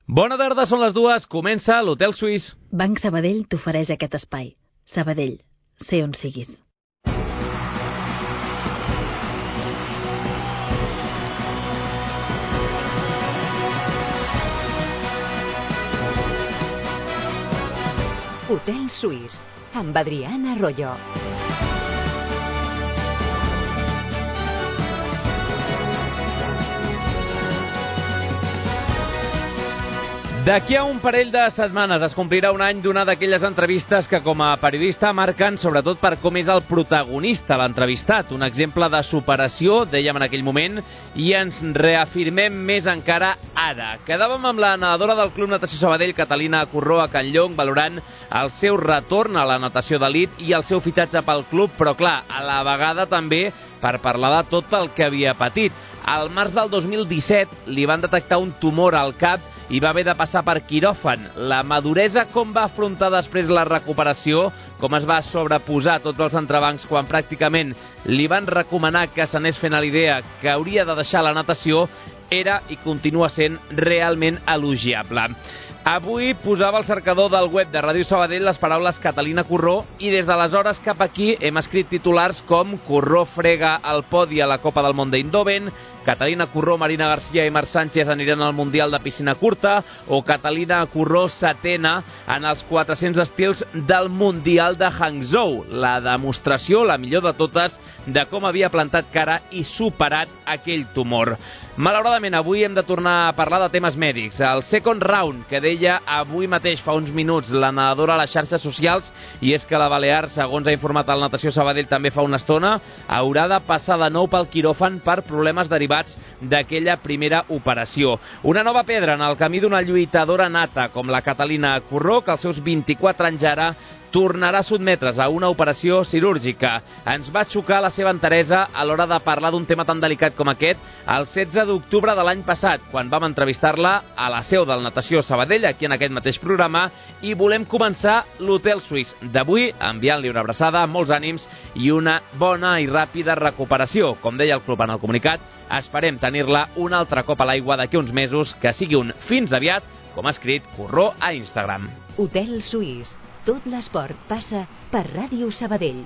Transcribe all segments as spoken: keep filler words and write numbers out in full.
Bona tarda, són les dues, comença l'Hotel Suís. Banc Sabadell t'ofereix aquest espai. Sabadell, sé on siguis. Hotel Suís, amb Adriana Arroyo. D'aquí a un parell de setmanes es complirà un any d'una d'aquelles entrevistes que com a periodista marquen sobretot per com és el protagonista, l'entrevistat. Un exemple de superació, dèiem en aquell moment, i ens reafirmem més encara ara. Quedàvem amb la nedadora del Club Natació Sabadell, Catalina Curró, a Can Llong, valorant el seu retorn a la natació d'elit i el seu fitxatge pel club, però clar, a la vegada també per parlar de tot el que havia patit. Al març del dos mil disset li van detectar un tumor al cap i va haver de passar per quiròfan. La maduresa, com va afrontar després la recuperació, com es va sobreposar tots els entrebancs quan pràcticament li van recomanar que s'anés fent a l'idea que hauria de deixar la natació, era i continua sent realment elogiable. Avui posava al cercador del web de Ràdio Sabadell les paraules Catalina Curró i des d'aleshores cap aquí hem escrit titulars com Curró frega el podi a la Copa del Món d'Eindhoven, Catalina Curró, Marina García i Marc Sánchez aniran al Mundial de Piscina Curta o Catalina Curró setena en els quatre-cents estils del Mundial de Hangzhou. La demostració, la millor de totes, de com havia plantat cara i superat aquell tumor. Malauradament, avui hem de tornar a parlar de temes mèdics. El second round, que deia avui mateix, fa uns minuts, la nedadora a les xarxes socials, i és que la Balear, segons ha informat el Natació Sabadell també fa una estona, haurà de passar de nou pel quiròfan per problemes derivats d'aquella primera operació. Una nova pedra en el camí d'una lluitadora nata com la Catalina Curró, que als seus vint-i-quatre anys ara tornarà a sotmetre's a una operació quirúrgica. Ens va xocar la seva enteresa a l'hora de parlar d'un tema tan delicat com aquest el setze d'octubre de l'any passat, quan vam entrevistar-la a la seu del Natació Sabadell, aquí en aquest mateix programa, i volem començar l'Hotel Suís d'avui enviant-li una abraçada, molts ànims i una bona i ràpida recuperació. Com deia el club en el comunicat, esperem tenir-la un altre cop a l'aigua d'aquí uns mesos, que sigui un fins aviat, com ha escrit Curró a Instagram. Hotel Suís. Tot l'esport passa per Ràdio Sabadell.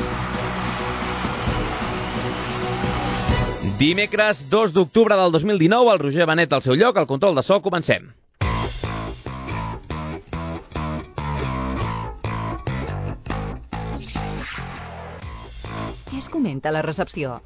Dimecres dos d'octubre del dos mil dinou, el Roger Benet al seu lloc, al control de so, comencem. Què es comenta a la recepció?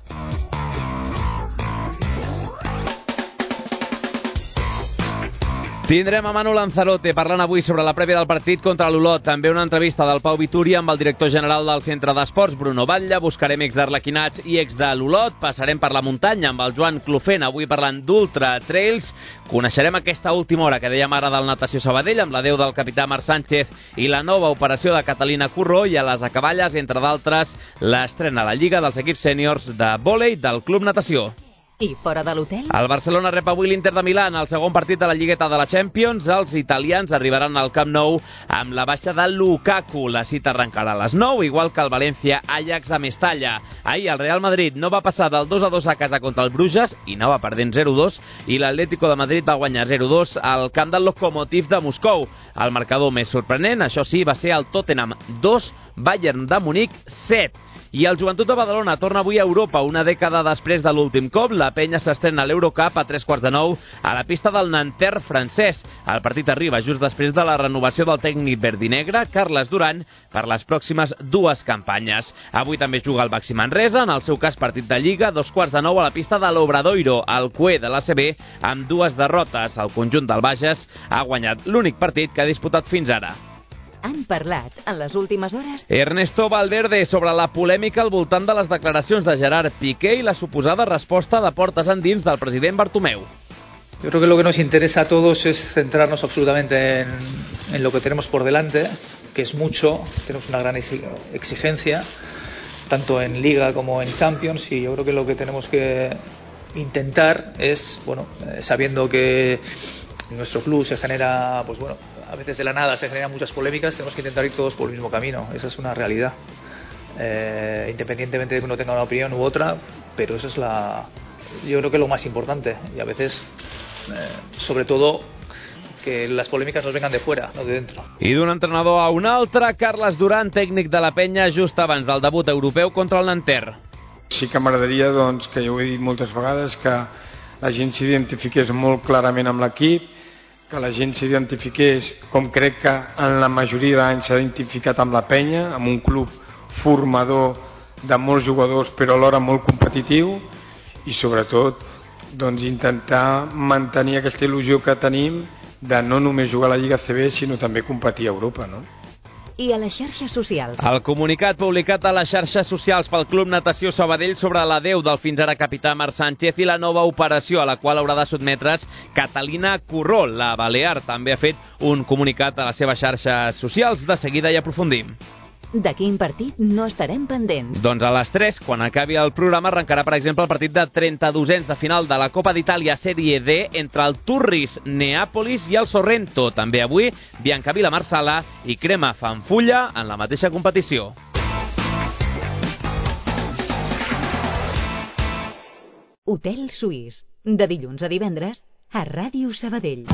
Tindrem a Manu Lanzarote parlant avui sobre la prèvia del partit contra l'Olot. També una entrevista del Pau Vitúria amb el director general del Centre d'Esports, Bruno Batlle. Buscarem ex d'Arlequinats i ex de l'Olot. Passarem per la muntanya amb el Joan Clofent, avui parlant d'Ultra Trails. Coneixerem aquesta última hora que dèiem ara del Natació Sabadell, amb la deu del capità Marc Sánchez i la nova operació de Catalina Curró, i a les acaballes, entre d'altres, l'estrena a la Lliga dels equips sèniors de vòlei del Club Natació. I fora de l'hotel? El Barcelona rep avui l'Inter de Milà al segon partit de la Lligueta de la Champions. Els italians arribaran al Camp Nou amb la baixa de Lukaku. La cita arrencarà a les nou, igual que el València Ajax a Mestalla. Ahir el Real Madrid no va passar del dos a dos a casa contra el Bruges i no va perdent zero a dos, i l'Atlético de Madrid va guanyar zero a dos al camp del Lokomotiv de Moscou. El marcador més sorprenent, això sí, va ser el Tottenham dos, Bayern de Munic set. I el Joventut de Badalona torna avui a Europa una dècada després de l'últim cop. La penya s'estrena a l'Eurocup a tres quarts de nou a la pista del Nanterre francès. El partit arriba just després de la renovació del tècnic verdinegre, Carles Duran, per les pròximes dues campanyes. Avui també juga el Baxi Manresa, en el seu cas partit de Lliga, dos quarts de nou a la pista de l'Obradoiro, al Cue de l'A C B, amb dues derrotes. El conjunt del Bages ha guanyat l'únic partit que ha disputat fins ara. Han parlat en les últimes hores Ernesto Valverde sobre la polèmica al voltant de les declaracions de Gerard Piqué i la suposada resposta de portes endins del president Bartomeu. Yo creo que lo que nos interesa a todos es centrarnos absolutamente en, en lo que tenemos por delante, que es mucho. Tenemos una gran exigencia, tanto en Liga como en Champions, y yo creo que lo que tenemos que intentar es, bueno, sabiendo que en nuestro club se genera, pues bueno, a veces de la nada se generan muchas polémicas, tenemos que intentar ir todos por el mismo camino. Esa es una realidad, eh, independientemente de que uno tenga una opinión u otra, pero eso es la, yo creo que es lo más importante. Y a veces, eh, sobre todo, que las polémicas nos vengan de fuera, no de dentro. I d'un entrenador a un altre, Carles Duran, tècnic de la Penya, just abans del debut europeu contra el Nanterre. Sí que m'agradaria, doncs, que jo ho he dit moltes vegades, que la gent s'identifiqués molt clarament amb l'equip, que la gent s'identifiqués, com crec que en la majoria d'anys s'ha identificat amb la Penya, amb un club formador de molts jugadors però alhora molt competitiu, i sobretot doncs, intentar mantenir aquesta il·lusió que tenim de no només jugar a la Lliga A C B sinó també competir a Europa, no? I a les xarxes socials. El comunicat publicat a les xarxes socials pel Club Natació Sabadell sobre l'adeu del fins ara capità Marc Sánchez i la nova operació a la qual haurà de sotmetre's Catalina Curró. La Balear també ha fet un comunicat a les seves xarxes socials. De seguida hi aprofundim. De quin partit no estarem pendents? Doncs a les tres, quan acabi el programa, arrencarà, per exemple, el partit de trenta-dosens de final de la Copa d'Itàlia Sèrie D entre el Turris Neàpolis i el Sorrento. També avui, Biancavila Marsala i Crema Fanfulla en la mateixa competició. Hotel Suís, de dilluns a divendres, a Ràdio Sabadell.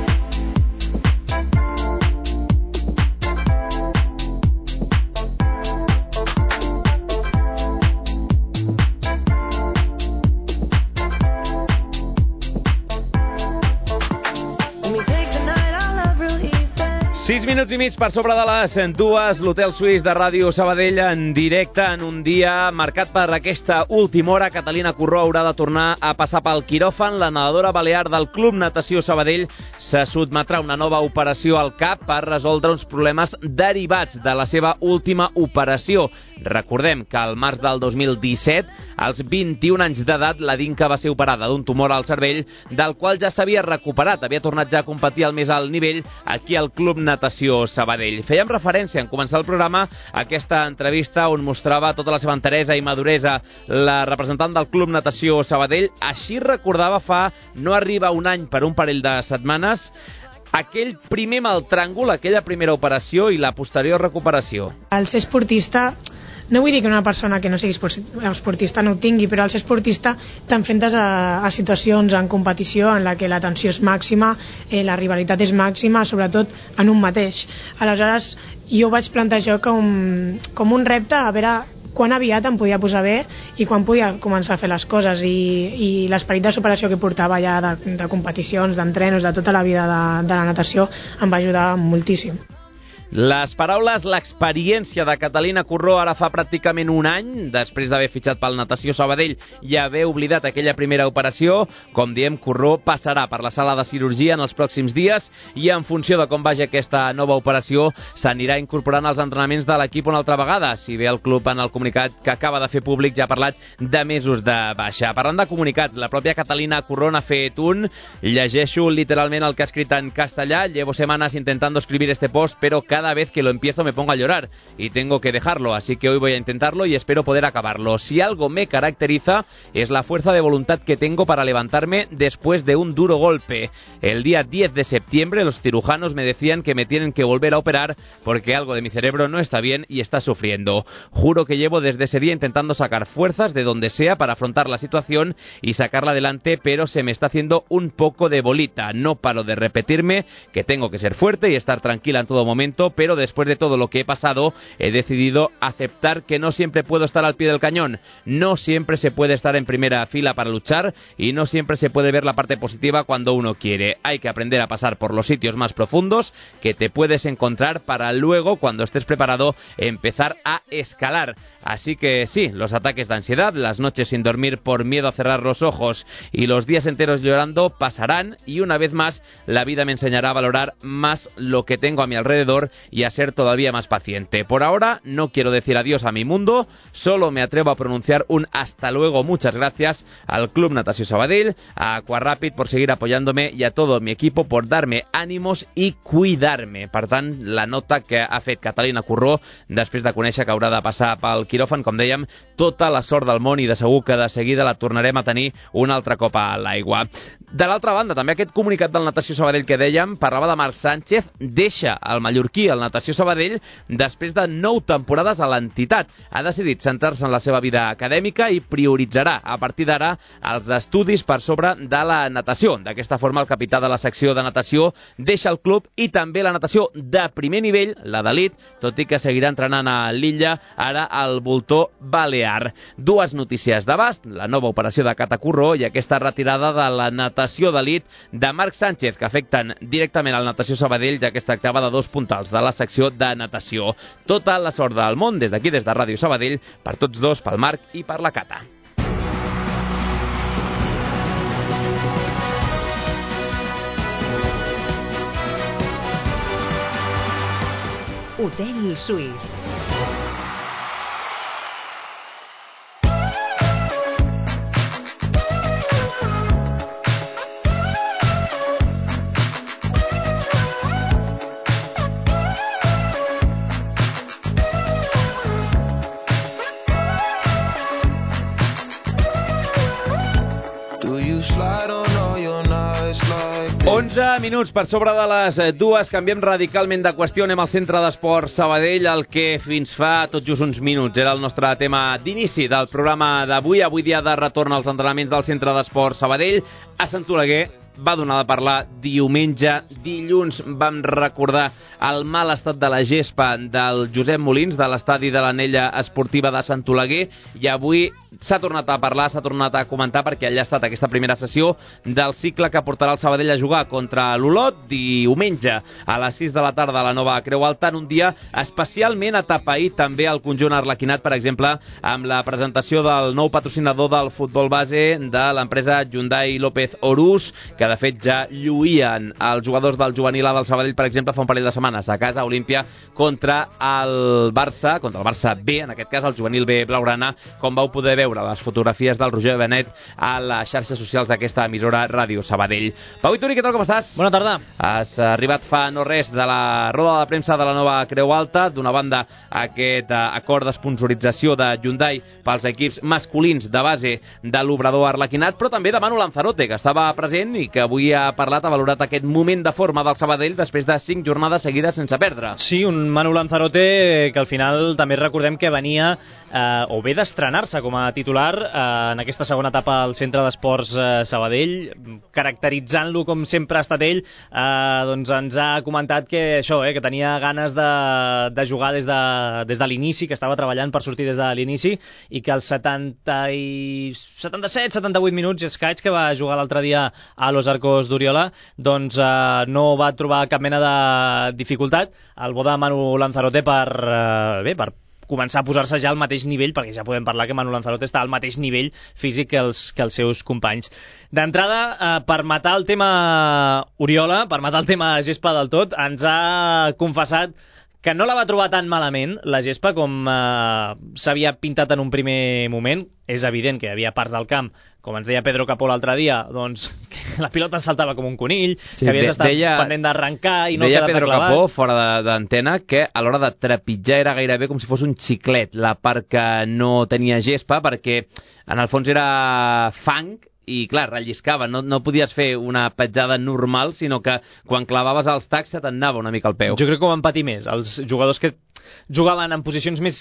Sis minuts i mig per sobre de les dues, l'Hotel Suís de Ràdio Sabadell en directe en un dia marcat per aquesta última hora. Catalina Curró haurà de tornar a passar pel quiròfan. La nedadora balear del Club Natació Sabadell se sotmetrà a una nova operació al cap per resoldre uns problemes derivats de la seva última operació. Recordem que al març del dos mil disset, als vint-i-un anys d'edat, la Dinka va ser operada d'un tumor al cervell, del qual ja s'havia recuperat. Havia tornat ja a competir al més alt nivell aquí al Club Natació Sabadell. Fèiem referència en començar el programa a aquesta entrevista on mostrava tota la seva enteresa i maduresa la representant del Club Natació Sabadell. Així recordava fa no arriba un any per un parell de setmanes aquell primer mal tràngol, aquella primera operació i la posterior recuperació. El ser esportista, no vull dir que una persona que no sigui esportista no ho tingui, però al ser esportista t'enfrentes a, a situacions en competició en la que la tensió és màxima, eh, la rivalitat és màxima, sobretot en un mateix. Aleshores, jo ho vaig plantejar com, com un repte a veure quan aviat em podia posar bé i quan podia començar a fer les coses, i, i l'esperit de superació que portava ja de, de competicions, d'entrenos, de tota la vida de, de la natació em va ajudar moltíssim. Les paraules, l'experiència de Catalina Curró ara fa pràcticament un any, després d'haver fitxat pel Natació Sabadell i haver oblidat aquella primera operació. Com diem, Curró passarà per la sala de cirurgia en els pròxims dies i en funció de com vagi aquesta nova operació s'anirà incorporant als entrenaments de l'equip una altra vegada. Si bé el club en el comunicat que acaba de fer públic ja ha parlat de mesos de baixa. Parlant de comunicats, la pròpia Catalina Curró n'ha fet un. Llegeixo literalment el que ha escrit en castellà. Llevo semanas intentando escribir este post, pero cada Cada vez que lo empiezo me pongo a llorar y tengo que dejarlo, así que hoy voy a intentarlo y espero poder acabarlo. Si algo me caracteriza es la fuerza de voluntad que tengo para levantarme después de un duro golpe. El día diez de septiembre los cirujanos me decían que me tienen que volver a operar porque algo de mi cerebro no está bien y está sufriendo. Juro que llevo desde ese día intentando sacar fuerzas de donde sea para afrontar la situación y sacarla adelante, pero se me está haciendo un poco de bolita. No paro de repetirme que tengo que ser fuerte y estar tranquila en todo momento, pero después de todo lo que he pasado, he decidido aceptar que no siempre puedo estar al pie del cañón, no siempre se puede estar en primera fila para luchar y no siempre se puede ver la parte positiva cuando uno quiere. Hay que aprender a pasar por los sitios más profundos que te puedes encontrar para luego, cuando estés preparado, empezar a escalar. Así que sí, los ataques de ansiedad, las noches sin dormir por miedo a cerrar los ojos y los días enteros llorando pasarán, y una vez más la vida me enseñará a valorar más lo que tengo a mi alrededor y a ser todavía más paciente. Por ahora no quiero decir adiós a mi mundo, solo me atrevo a pronunciar un hasta luego, muchas gracias al Club Natació Sabadell, a Aquaràpid por seguir apoyándome y a todo mi equipo por darme ánimos y cuidarme. Per tant, la nota que ha fet Catalina Curró després de conèixer que haurà de passar pel quiròfan, com dèiem, tota la sort del món, i de segur que de seguida la tornarem a tenir un altre cop a l'aigua. De l'altra banda, també aquest comunicat del Natació Sabadell que dèiem parlava de Marc Sánchez, deixa el mallorquí el Natació Sabadell, després de nou temporades a l'entitat. Ha decidit centrar-se en la seva vida acadèmica i prioritzarà a partir d'ara els estudis per sobre de la natació. D'aquesta forma, el capità de la secció de natació deixa el club i també la natació de primer nivell, la d'elit, tot i que seguirà entrenant a l'Illa, ara al Voltor Balear. Dues notícies d'abast, la nova operació de Catacorró i aquesta retirada de la natació d'elit de Marc Sánchez, que afecten directament al Natació Sabadell, ja que es tractava de dos puntals de la secció de natació. Tota la sort del món des d'aquí, des de Ràdio Sabadell, per tots dos, pel Marc i per la Cata. Hotel Suís. onze minuts per sobre de les dues, canviem radicalment de qüestió, anem al Centre d'Esport Sabadell, el que fins fa tot just uns minuts era el nostre tema d'inici del programa d'avui. Avui dia de retorn als entrenaments del Centre d'Esport Sabadell. A Sant Oleguer va donar de parlar diumenge. Dilluns vam recordar el mal estat de la gespa del Josep Molins, de l'estadi de l'Anella Esportiva de Sant Oleguer, i avui s'ha tornat a parlar, s'ha tornat a comentar, perquè allà ha estat aquesta primera sessió del cicle que portarà el Sabadell a jugar contra l'Olot diumenge a les sis de la tarda a la nova Creu Alta, en un dia especialment atapeït també el conjunt arlequinat, per exemple, amb la presentació del nou patrocinador del futbol base de l'empresa Hyundai López Horús, que de fet ja lluïen els jugadors del juvenil A del Sabadell, per exemple, fa un parell de setmanes a casa Olímpia contra el Barça, contra el Barça B, en aquest cas el juvenil B blaugrana, com vau poder veure les fotografies del Roger Benet a les xarxes socials d'aquesta emissora Ràdio Sabadell. Pau Ituri, què tal, com estàs? Bona tarda. Has arribat fa no res de la roda de premsa de la nova Creu Alta, d'una banda aquest acord d'esponsorització de Hyundai pels equips masculins de base de l'Obrador arlequinat, però també de Manu Lanzarote, que estava present i que avui ha parlat, ha valorat aquest moment de forma del Sabadell després de cinc jornades seguides sense perdre. Sí, un Manu Lanzarote que al final també recordem que venia eh, o ve d'estrenar-se com a titular eh, en aquesta segona etapa al Centre d'Esports eh, Sabadell, caracteritzant-lo com sempre ha estat ell. eh, doncs ens ha comentat que això, eh, que tenia ganes de, de jugar des de, des de l'inici, que estava treballant per sortir des de l'inici, i que als setanta i setanta-set setanta-vuit minuts escaig que va jugar l'altre dia a Los Arcos d'Oriola, doncs eh, no va trobar cap mena de dificultat el bo de Manu Lanzarote per, eh, bé, per començar a posar-se ja al mateix nivell, perquè ja podem parlar que Manu Lanzarote està al mateix nivell físic que els, que els seus companys. D'entrada, eh, per matar el tema Oriola, per matar el tema gespa del tot, ens ha confessat que no la va trobar tan malament, la gespa, com eh, s'havia pintat en un primer moment. És evident que hi havia parts del camp, com ens deia Pedro Capó l'altre dia, doncs que la pilota saltava com un conill, sí, que havies de, estat deia, pendent d'arrencar i no quedar Pedro clavat. Capó, fora d'antena, que a l'hora de trepitjar era gairebé com si fos un xiclet, la part que no tenia gespa, perquè en el fons era fang, i clar, relliscava, no, no podies fer una petjada normal, sinó que quan clavaves els tacs se t'anava una mica al peu. Jo crec que ho van patir més els jugadors que jugaven en posicions més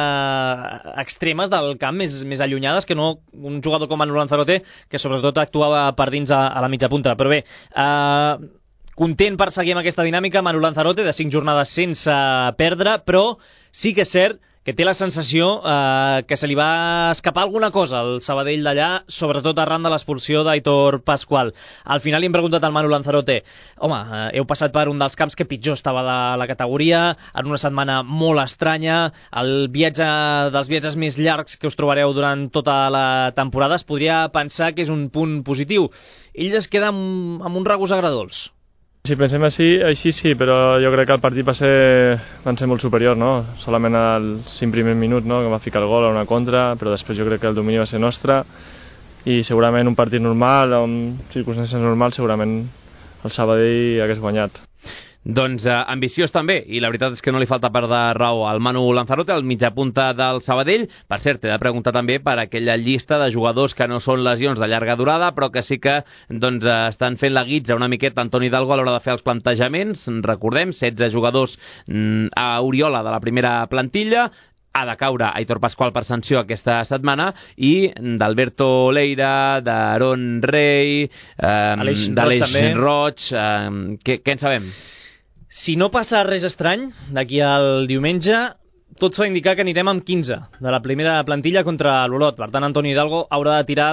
eh, extremes del camp, més, més allunyades, que no un jugador com Manu Lanzarote, que sobretot actuava per dins a, a la mitja punta. Però bé, eh, content per seguir amb aquesta dinàmica Manu Lanzarote, de cinc jornades sense perdre, però sí que és cert que té la sensació eh, que se li va escapar alguna cosa al Sabadell d'allà, sobretot arran de l'expulsió d'Aitor Pascual. Al final li hem preguntat al Manu Lanzarote: home, eh, heu passat per un dels camps que pitjor estava de la categoria, en una setmana molt estranya, el viatge dels viatges més llargs que us trobareu durant tota la temporada, es podria pensar que és un punt positiu. Ell es queda amb, amb un regust agredolç. Si pensem així, així sí, però jo crec que el partit va ser, van ser molt superior, no? Solament al cinc primer minut, no? Que va ficar el gol a una contra, però després jo crec que el domini va ser nostre, i segurament un partit normal, amb circumstàncies normals, segurament el Sabadell hagués guanyat. Doncs eh, ambiciós també, i la veritat és que no li falta per de raó al Manu Lanzarote, el mitjapunta del Sabadell. Per cert, he de preguntar també per aquella llista de jugadors que no són lesions de llarga durada, però que sí que doncs, eh, estan fent la guitza una miqueta Antoni Hidalgo a l'hora de fer els plantejaments. Recordem, setze jugadors mm, a Oriola de la primera plantilla. Ha de caure Aitor Pascual per sanció aquesta setmana, i d'Alberto Leira, d'Aaron Rey, eh, d'Aleix Roig. Eh, què, què en sabem? Si no passa res estrany, d'aquí al diumenge, tot fa indicar que anirem amb quinze de la primera plantilla contra l'Olot. Per tant, Antoni Hidalgo haurà de tirar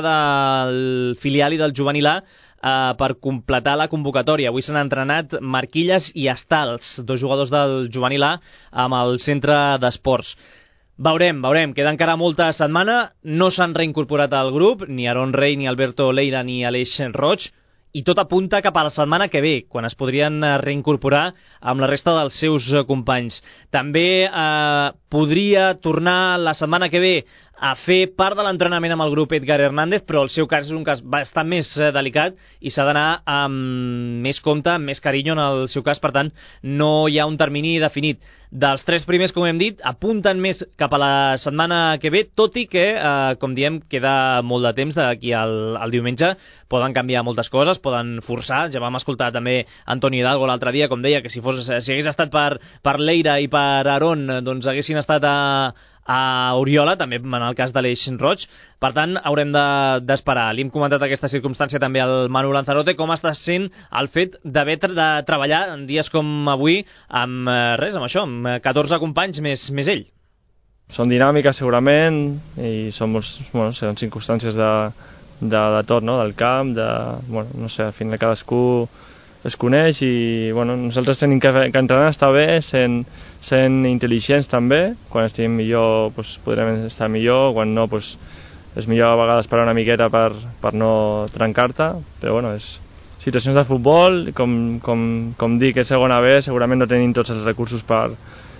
del filial i del juvenil A Uh, per completar la convocatòria. Avui s'han entrenat Marquilles i Estals, dos jugadors del juvenil A, amb el centre d'esports. Veurem, veurem, queda encara molta setmana, no s'han reincorporat al grup, ni Aaron Rey, ni Alberto Leira, ni Aleix Roig, i tot apunta cap a la setmana que ve, quan es podrien reincorporar amb la resta dels seus companys. També eh, podria tornar la setmana que ve a fer part de l'entrenament amb el grup Edgar Hernández, però el seu cas és un cas bastant més delicat i s'ha d'anar amb més compte, amb més carinyo en el seu cas. Per tant, no hi ha un termini definit. Dels tres primers, com hem dit, apunten més cap a la setmana que ve, tot i que, eh, com diem, queda molt de temps d'aquí al, al diumenge. Poden canviar moltes coses, poden forçar. Ja vam escoltar també Antoni Hidalgo l'altre dia, com deia, que si, fos, si hagués estat per, per Leira i per Aaron, doncs haguessin estat a, a Oriola, també en el cas de l'Eix Roig. Per tant, haurem d'esperar. De, Li hem comentat aquesta circumstància també al Manu Lanzarote, com està sent el fet d'haver de treballar en dies com avui amb res, amb això, amb catorze companys més, més ell. Són dinàmiques segurament i són, bueno, són circumstàncies de, de, de tot, no? Del camp, de, bueno, no sé, al final cadascú es coneix i bueno, nosaltres tenim que, que entrenar, estar bé, sent, sent intel·ligents també. Quan estiguem millor pues, podrem estar millor, quan no pues, és millor a vegades parar una miqueta per, per no trencar-te, però bueno, és situacions de futbol, com, com, com dic, és segona B, segurament no tenim tots els recursos per,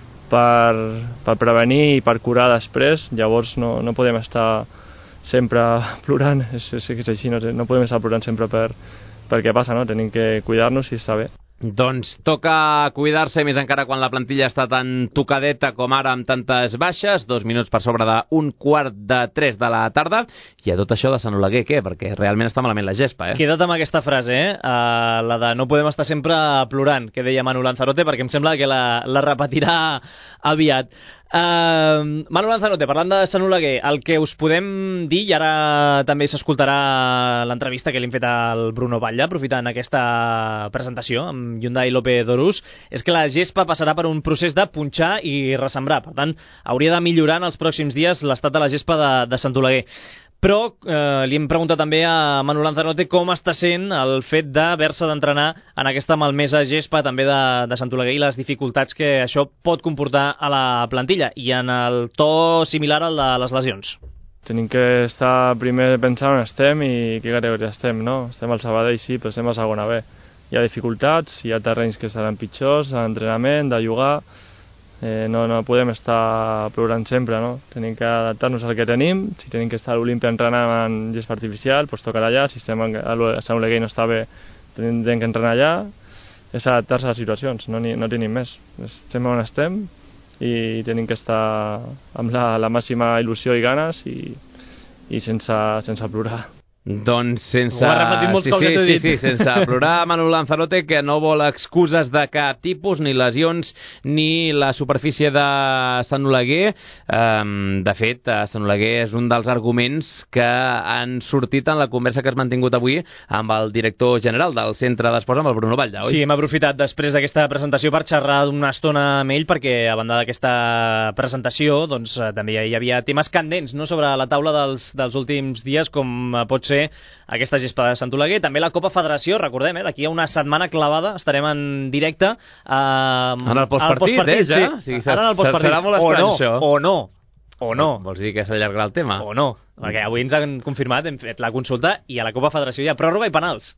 per, per prevenir i per curar després, llavors no, no podem estar sempre plorant, és, és, és així, no, no podem estar plorant sempre per, per què passa, no? Tenim que cuidar-nos i està bé. Doncs toca cuidar-se, més encara quan la plantilla està tan tocadeta com ara, amb tantes baixes. Dos minuts per sobre d'un quart de tres de la tarda. I a tot això de Sant Oleguer, què? Perquè realment està malament la gespa, eh? Queda't amb aquesta frase, eh? Uh, la de no podem estar sempre plorant, que deia Manu Lanzarote, perquè em sembla que la, la repetirà aviat. Uh, Manu Lanzarote, parlant de Sant Oleguer, el que us podem dir, i ara també s'escoltarà l'entrevista que li hem fet al Bruno Batlle, aprofitant aquesta presentació amb Hyundai López d'Orús, és que la gespa passarà per un procés de punxar i ressembrar. Per tant, hauria de millorar en els pròxims dies l'estat de la gespa de, de Sant Oleguer. Però eh, li hem preguntat també a Manu Lanzarote com està sent el fet d'haver-se d'entrenar en aquesta malmesa gespa també de, de Sant Oleguer i les dificultats que això pot comportar a la plantilla, i en el to similar al de les lesions. Tenim que estar primer pensant on estem i què categoria estem, no? Estem al Sabadell, sí, però estem a segona B. Hi ha dificultats, hi ha terrenys que seran pitjors, d'entrenament, de jugar. Eh, no, no podem estar plorant sempre, no? Tenim que adaptar-nos al que tenim. Si tenim que estar a l'Olimpia entrenant en gespa artificial, doncs tocarà allà. Si estem a Sant Oleguer i no està bé, tenim, tenim que entrenar allà. És adaptar-se a les situacions, no, ni, no tenim més. Estem on estem i tenim que estar amb la, la màxima il·lusió i ganes i, i sense, sense plorar. Doncs sense... Ho ha repetit molts sí, cops, sí, ja t'ho he sí, dit. sí, sense plorar, Manu Lanzarote, que no vol excuses de cap tipus, ni lesions, ni la superfície de Sant Oleguer. Um, de fet, Sant Oleguer és un dels arguments que han sortit en la conversa que has mantingut avui amb el director general del Centre d'Esports, amb el Bruno Batlle, oi? Sí, hem aprofitat després d'aquesta presentació per xerrar una estona amb ell, perquè a banda d'aquesta presentació doncs, també hi havia temes candents, no?, sobre la taula dels, dels últims dies, com pot ser aquesta gespa de Sant Oleguer. També la Copa Federació, recordem, eh, d'aquí a una setmana clavada estarem en directe eh, en el postpartit, post eh, ja? Sí. Sí, Ara en el postpartit. Serà molt estrany, o no, això. O no, o no. Vols dir que s'allargarà el tema? O no, perquè avui ens han confirmat, hem fet la consulta, i a la Copa Federació hi ha pròrroga i penals.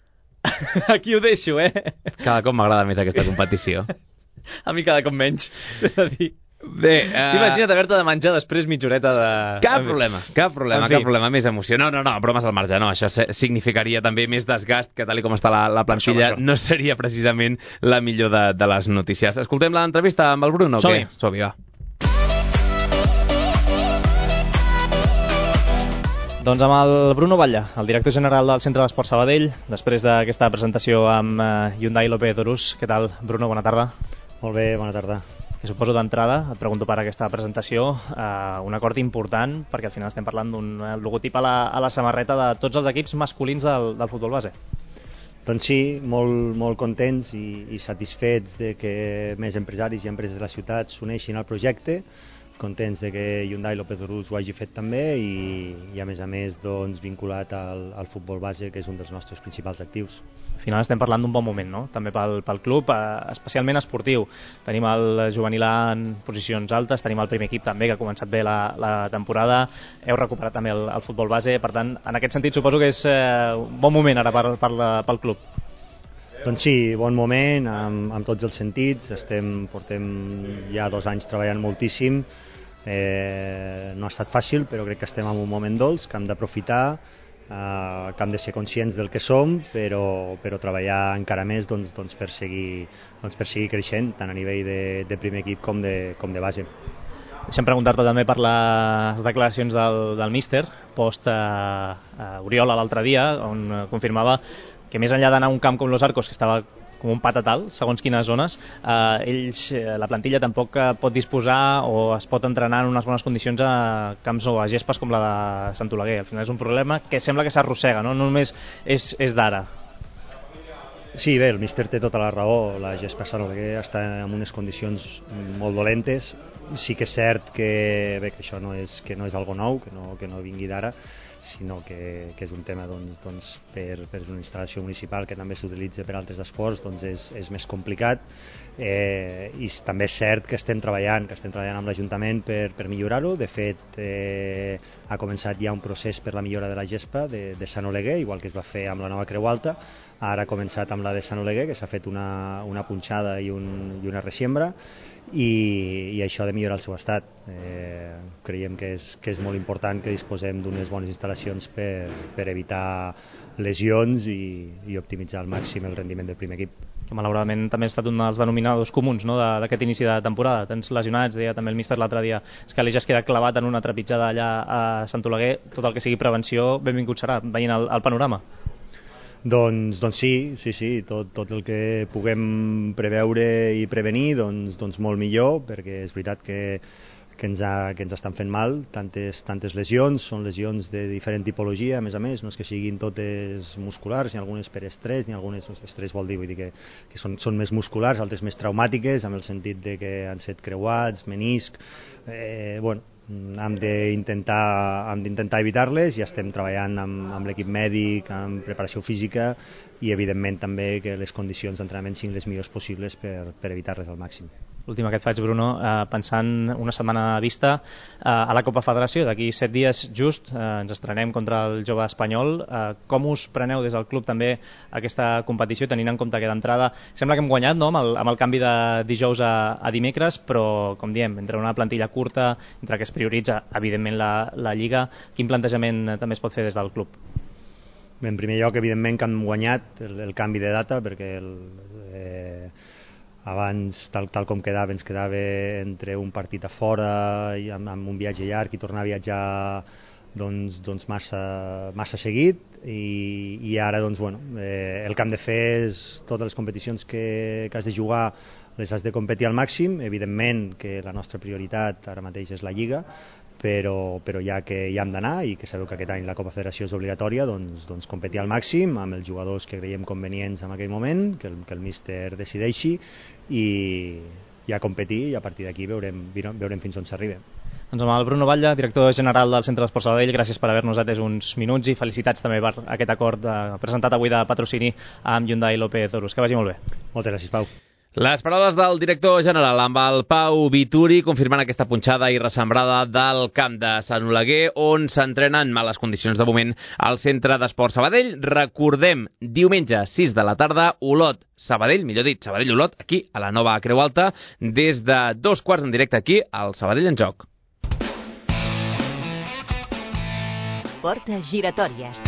Aquí ho deixo, eh? Cada cop m'agrada més aquesta competició. A mi cada cop menys, he de dir. Bé, uh... Imagina't haver-te de menjar després mitja horeta de... Cap problema, cap problema, En fi. cap problema, més emoció. No, no, no, bromes al marge, no, això se- significaria també més desgast, que tal i com està la, la plantilla, Això, això. no seria precisament la millor de, de les notícies. Escoltem l'entrevista amb el Bruno, o Som-hi. què? Som-hi, va. Doncs amb el Bruno Batlle, el director general del Centre d'Esport Sabadell, després d'aquesta presentació amb eh, Hyundai López Torús. Què tal, Bruno? Bona tarda. Molt bé, bona tarda. I suposo d'entrada, et pregunto per aquesta presentació, eh, un acord important, perquè al final estem parlant d'un eh, logotip a la, a la samarreta de tots els equips masculins del, del futbol base. Doncs sí, molt, molt contents i, i satisfets de que més empresaris i empreses de la ciutat s'uneixin al projecte, contents de que Hyundai López Torús ho hagi fet també i, i a més a més doncs, vinculat al, al futbol base, que és un dels nostres principals actius. Al final estem parlant d'un bon moment, no? També pel, pel club, eh, especialment esportiu. Tenim el juvenil A en posicions altes, tenim el primer equip també, que ha començat bé la, la temporada, heu recuperat també el, el futbol base, per tant, en aquest sentit suposo que és eh, un bon moment ara per, per la, pel club. Doncs sí, bon moment, amb, amb tots els sentits, estem, portem ja dos anys treballant moltíssim, eh, no ha estat fàcil, però crec que estem en un moment dolç, que hem d'aprofitar, Uh, que hem de ser conscients del que som, però, però treballar encara més doncs, doncs per, seguir, doncs per seguir creixent, tant a nivell de, de primer equip com de, com de base. Deixa'm preguntar-te també per les declaracions del, del míster, post uh, uh, Oriola l'altre dia, on uh, confirmava que més enllà d'anar a un camp com Los Arcos, que estava com un patatal, segons quines zones, eh, ells, eh, la plantilla tampoc eh, pot disposar o es pot entrenar en unes bones condicions a camps o a gespes com la de Sant Oleguer. Al final és un problema que sembla que s'arrossega, no? No només és, és d'ara. Sí, bé, el míster té tota la raó, la gespa Sant Oleguer està en unes condicions molt dolentes. Sí que és cert que, bé, que això no és, que no és algo nou, que no, que no vingui d'ara, sinó que, que és un tema doncs, doncs, per, per una instal·lació municipal que també s'utilitza per altres esports, doncs és, és més complicat, eh, i també és cert que estem treballant, que estem treballant amb l'Ajuntament per, per millorar-ho. De fet, eh, ha començat ja un procés per la millora de la gespa de, de Sant Oleguer, igual que es va fer amb la nova Creu Alta. Ara ha començat amb la de Sant Oleguer, que s'ha fet una, una punxada i, un, i una resiembra, i, i això ha de millorar el seu estat. Eh, creiem que és, que és molt important que disposem d'unes bones instal·lacions per, per evitar lesions i, i optimitzar al màxim el rendiment del primer equip. Que malauradament també ha estat un dels denominadors comuns, no?, d'aquest inici de temporada. Tants lesionats, deia també el míster l'altre dia, és que l'Eix es queda clavat en una trepitjada allà a Sant Oleguer. Tot el que sigui prevenció, benvingut serà, veient el, el panorama. Doncs, doncs sí, sí, sí, tot, tot el que puguem preveure i prevenir, doncs, doncs molt millor, perquè és veritat que, que, ens ha, que ens estan fent mal, tantes, tantes lesions, són lesions de diferent tipologia, a més a més, no és que siguin totes musculars, ni algunes per estrès, ni algunes, estrès vol dir, vull dir que, que són, són més musculars, altres més traumàtiques, amb el sentit de que han set creuats, menisc, eh, bueno, hem d'intentar hem d'intentar evitar-les i estem treballant amb, amb l'equip mèdic, amb preparació física i evidentment també que les condicions d'entrenament siguin les millors possibles per, per evitar-les al màxim. L'última que et faig, Bruno, eh, pensant una setmana a vista eh, a la Copa Federació, d'aquí set dies just eh, ens estrenem contra el jove espanyol. Eh, com us preneu des del club també aquesta competició, tenint en compte que d'entrada sembla que hem guanyat, no?, amb el, amb el canvi de dijous a, a dimecres, però com diem, entre una plantilla curta, entre que es prioritza evidentment la, la Lliga, quin plantejament també es pot fer des del club? Bé, en primer lloc, evidentment que hem guanyat el, el canvi de data, perquè el, eh, abans, tal, tal com quedava, ens quedava entre un partit a fora i amb, amb un viatge llarg i tornar a viatjar doncs, doncs massa, massa seguit, i, i ara doncs, bueno, eh, el que hem de fer és totes les competicions que, que has de jugar les has de competir al màxim. Evidentment que la nostra prioritat ara mateix és la Lliga, però, però ja que hi hem d'anar i que sabeu que aquest any la Copa Federació és obligatòria, doncs, doncs competir al màxim amb els jugadors que creiem convenients en aquell moment, que el, que el míster decideixi, i ja competir, i a partir d'aquí veurem, veurem fins on s'arriba. Doncs amb el Bruno Batlle, director general del Centre d'Esport Sabadell, gràcies per haver-nos atès uns minuts i felicitats també per aquest acord de, presentat avui de patrocini amb Hyundai López Torús. Que vagi molt bé. Moltes gràcies, Pau. Les paraules del director general amb el Pau Vituri confirmant aquesta punxada i ressembrada del camp de Sant Oleguer, on s'entrena en males condicions de moment al Centre d'Esport Sabadell. Recordem, diumenge sis de la tarda, Olot Sabadell, millor dit, Sabadell Olot, aquí a la nova Creu Alta, des de dos quarts en directe aquí al Sabadell en Joc. Portes giratòries.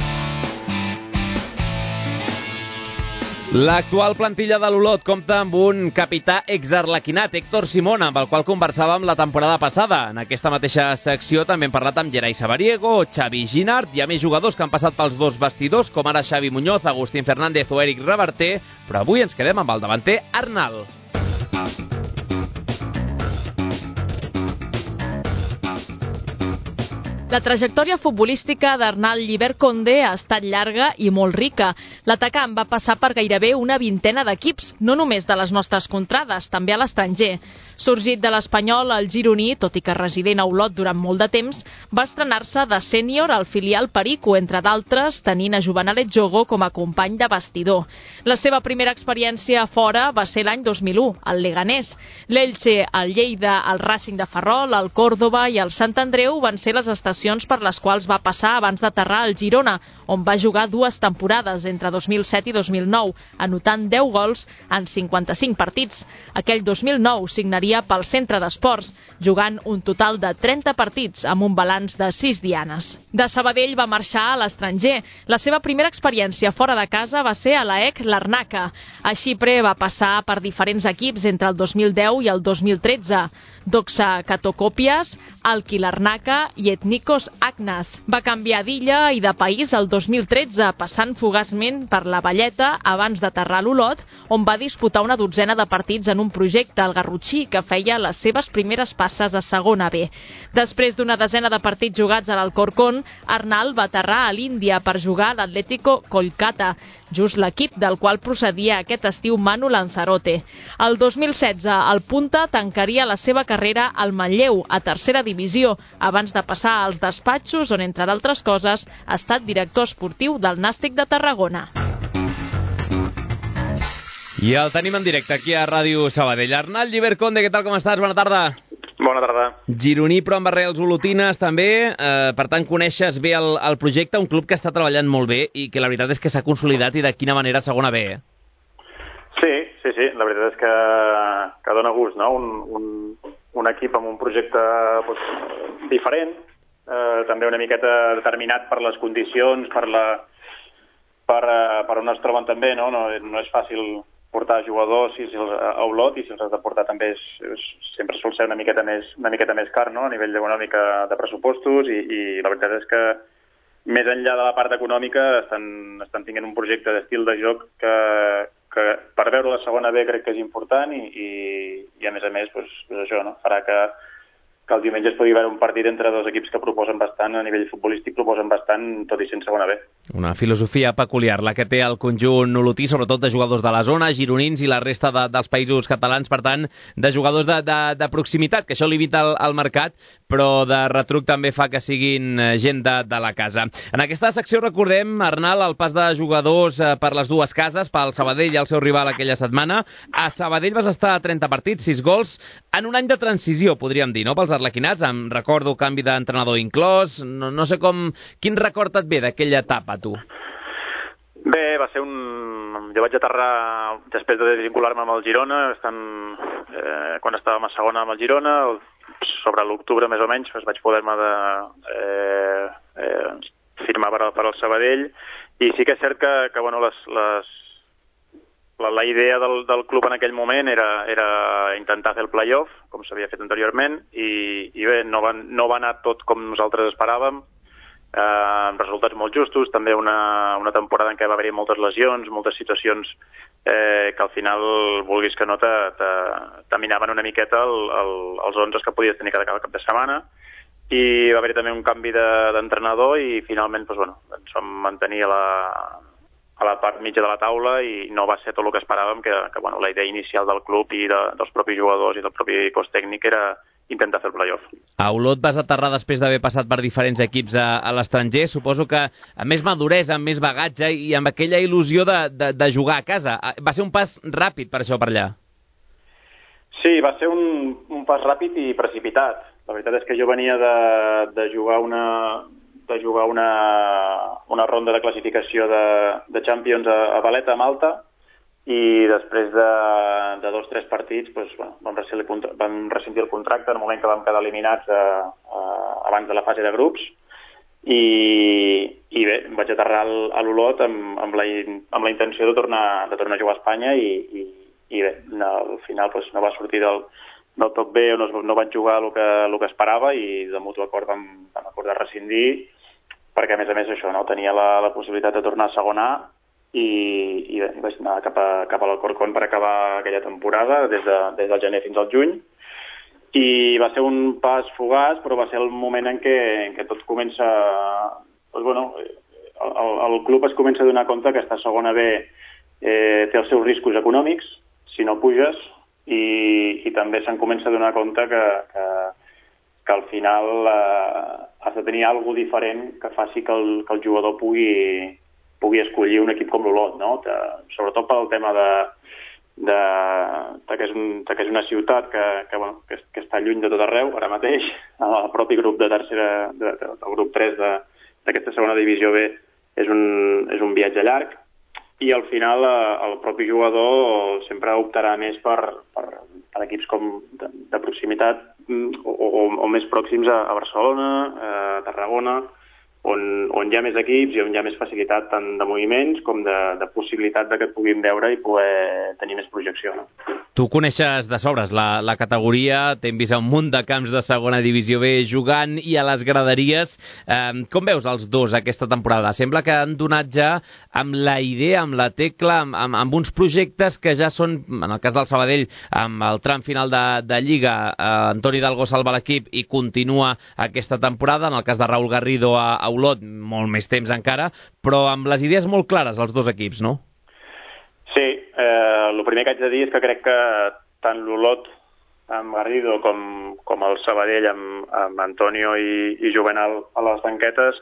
L'actual plantilla de l'Olot compta amb un capità exarlequinat, Héctor Simón, amb el qual conversàvem la temporada passada. En aquesta mateixa secció també hem parlat amb Gerai Sabariego, Xavi Ginard, hi ha més jugadors que han passat pels dos vestidors, com ara Xavi Muñoz, Agustín Fernández o Eric Reverter, però avui ens quedem amb el davanter Arnal. La trajectòria futbolística d'Arnal Llibert Condé ha estat llarga i molt rica. L'atacant va passar per gairebé una vintena d'equips, no només de les nostres contrades, també a l'estranger. Sorgit de l'Espanyol, el gironí, tot i que resident a Olot durant molt de temps, va estrenar-se de sènior al filial Perico, entre d'altres, tenint a Jovenalet Jogo com a company de vestidor. La seva primera experiència fora va ser l'any dos mil u, al Leganés. L'Elche, el Lleida, el Racing de Ferrol, el Córdoba i el Sant Andreu van ser les estacions per les quals va passar abans d'aterrar al Girona, on va jugar dues temporades entre dos mil set i dos mil nou, anotant deu gols en cinquanta-cinc partits. Aquell dos mil nou signaria pel Centre d'Esports, jugant un total de trenta partits amb un balanç de sis dianes. De Sabadell va marxar a l'estranger. La seva primera experiència fora de casa va ser a l'A E C Larnaca. A Xipre va passar per diferents equips entre el dos mil deu i el dos mil tretze. Doxa Katokopias, Alki Larnaca i Etnikos Agnas. Va canviar d'illa i de país el dos mil tretze, passant fugaçment per la Valleta abans d'aterrar a l'Olot, on va disputar una dotzena de partits en un projecte, el Garrotxí, que feia les seves primeres passes a segona B. Després d'una desena de partits jugats a l'Alcorcón, Arnal va aterrar a l'Índia per jugar a l'Atlético Kolkata, just l'equip del qual procedia aquest estiu Manu Lanzarote. El dos mil setze, el punta tancaria la seva carrera al Manlleu, a tercera divisió, abans de passar als despatxos on, entre d'altres coses, ha estat director esportiu del Nàstic de Tarragona. I el tenim en directe aquí a Ràdio Sabadell. Arnal Llibert Condé, què tal, com estàs? Bona tarda. Bona tarda. Gironí, però amb arrels olotines també, eh, per tant coneixes bé el, el projecte, un club que està treballant molt bé i que la veritat és que s'ha consolidat i de quina manera a segona B, eh? Sí, sí, sí, la veritat és que, que dona gust, no? Un, un, un equip amb un projecte pues, diferent, eh, també una miqueta determinat per les condicions, per, la, per, uh, per on es troben també, no? No, no és fàcil portar jugadors si els, a Olot, i si els has de portar també és, és, sempre sol ser una miqueta més, una miqueta més car, no? A nivell econòmic de pressupostos, i, i la veritat és que més enllà de la part econòmica estan, estan tinguent un projecte d'estil de joc que, que per veure la segona B crec que és important, i, i, i a més a més pues, pues això, no? Farà que, que el diumenge es pugui veure un partit entre dos equips que proposen bastant, a nivell futbolístic proposen bastant, tot i sent segona B. Una filosofia peculiar, la que té el conjunt olotí, sobretot de jugadors de la zona, gironins i la resta de, dels països catalans, per tant, de jugadors de, de, de proximitat, que això limita el, el mercat, però de retruc també fa que siguin gent de, de la casa. En aquesta secció recordem, Arnal, el pas de jugadors per les dues cases, pel Sabadell i el seu rival aquella setmana. A Sabadell vas estar a trenta partits, sis gols, en un any de transició, podríem dir, no?, pels arlequinats. Em recordo canvi d'entrenador inclòs. No, no sé com... Quin record et ve d'aquella etapa, tu? Bé, va ser un... Jo vaig aterrar després de desvincular-me amb el Girona, estant... eh, quan estàvem a segona amb el Girona, sobre l'octubre més o menys, doncs vaig poder-me de, eh, eh, firmar per, per al Sabadell, i sí que és cert que, que bueno, les, les, la, la idea del, del club en aquell moment era, era intentar fer el play-off, com s'havia fet anteriorment, i, i bé, no va, no va anar tot com nosaltres esperàvem, eh, amb resultats molt justos, també una, una temporada en què va haver-hi moltes lesions, moltes situacions eh, que al final, vulguis que no, te, te, te minaven una miqueta el, el, els onzes que podies tenir cada cap de setmana, i va haver-hi també un canvi d'entrenador, de, i finalment doncs, bueno, ens vam mantenir a la, a la part mitja de la taula, i no va ser tot el que esperàvem, que, que bueno, la idea inicial del club i de, dels propis jugadors i del propi cos tècnic era intentar fer el play-off. A Olot vas aterrar després d'haver passat per diferents equips a, a l'estranger, suposo que amb més maduresa, amb més bagatge i amb aquella il·lusió de, de, de jugar a casa. Va ser un pas ràpid per això per allà. Sí, va ser un, un pas ràpid i precipitat. La veritat és que jo venia de, de jugar una de jugar una, una ronda de classificació de, de Champions a, a Valeta, a Malta, i després de, de dos o tres partits doncs, bueno, vam, rescindir el, vam rescindir el contracte en el moment que vam quedar eliminats a, a, abans de la fase de grups, i, i bé, vaig aterrar a l'Olot amb, amb, la, amb la intenció de tornar, de tornar a jugar a Espanya, i, i, i bé, no, al final doncs, no va sortir del, del tot bé, o no, no vaig jugar el que, el que esperava, i de mutu acord vam, vam acordar rescindir, perquè a més a més això, no? Tenia la, la possibilitat de tornar a segona A, i, i bé, vaig anar cap a, cap a l'Alcorcón per acabar aquella temporada, des, de, des del gener fins al juny, i va ser un pas fugaç, però va ser el moment en què, en què tot comença... Doncs, bueno, el, el club es comença a donar compte que esta segona B eh, té els seus riscos econòmics, si no puges, i, i també se'n comença a donar compte que, que, que al final eh, has de tenir alguna cosa diferent que faci que el, que el jugador pugui, pugui escollir un equip com l'Olot, no? Que, sobretot pel tema de, de, de, que és un, de que és una ciutat que, que, bueno, que, que està lluny de tot arreu, ara mateix, el propi grup de tercera, de, de, del grup tres d'aquesta segona divisió B és un, és un viatge llarg, i al final el propi jugador sempre optarà més per, per, per equips com de, de proximitat o, o, o més pròxims a, a Barcelona, a Tarragona, on, on hi ha més equips i on hi ha més facilitat tant de moviments com de, de possibilitat de que et puguin veure i poder tenir més projecció. No? Tu coneixes de sobres la, la categoria, t'hem vist a un munt de camps de segona divisió B jugant i a les graderies. Eh, com veus els dos aquesta temporada? Sembla que han donat ja amb la idea, amb la tecla, amb, amb, amb uns projectes que ja són, en el cas del Sabadell, amb el tram final de, de Lliga, eh, Antoni Dalgó salva l'equip i continua aquesta temporada, en el cas de Raúl Garrido a, a Olot, molt més temps encara, però amb les idees molt clares els dos equips, no? Sí, eh, el primer que haig de dir és que crec que tant l'Olot amb Garrido com, com el Sabadell amb, amb Antonio i, i Juvenal a les banquetes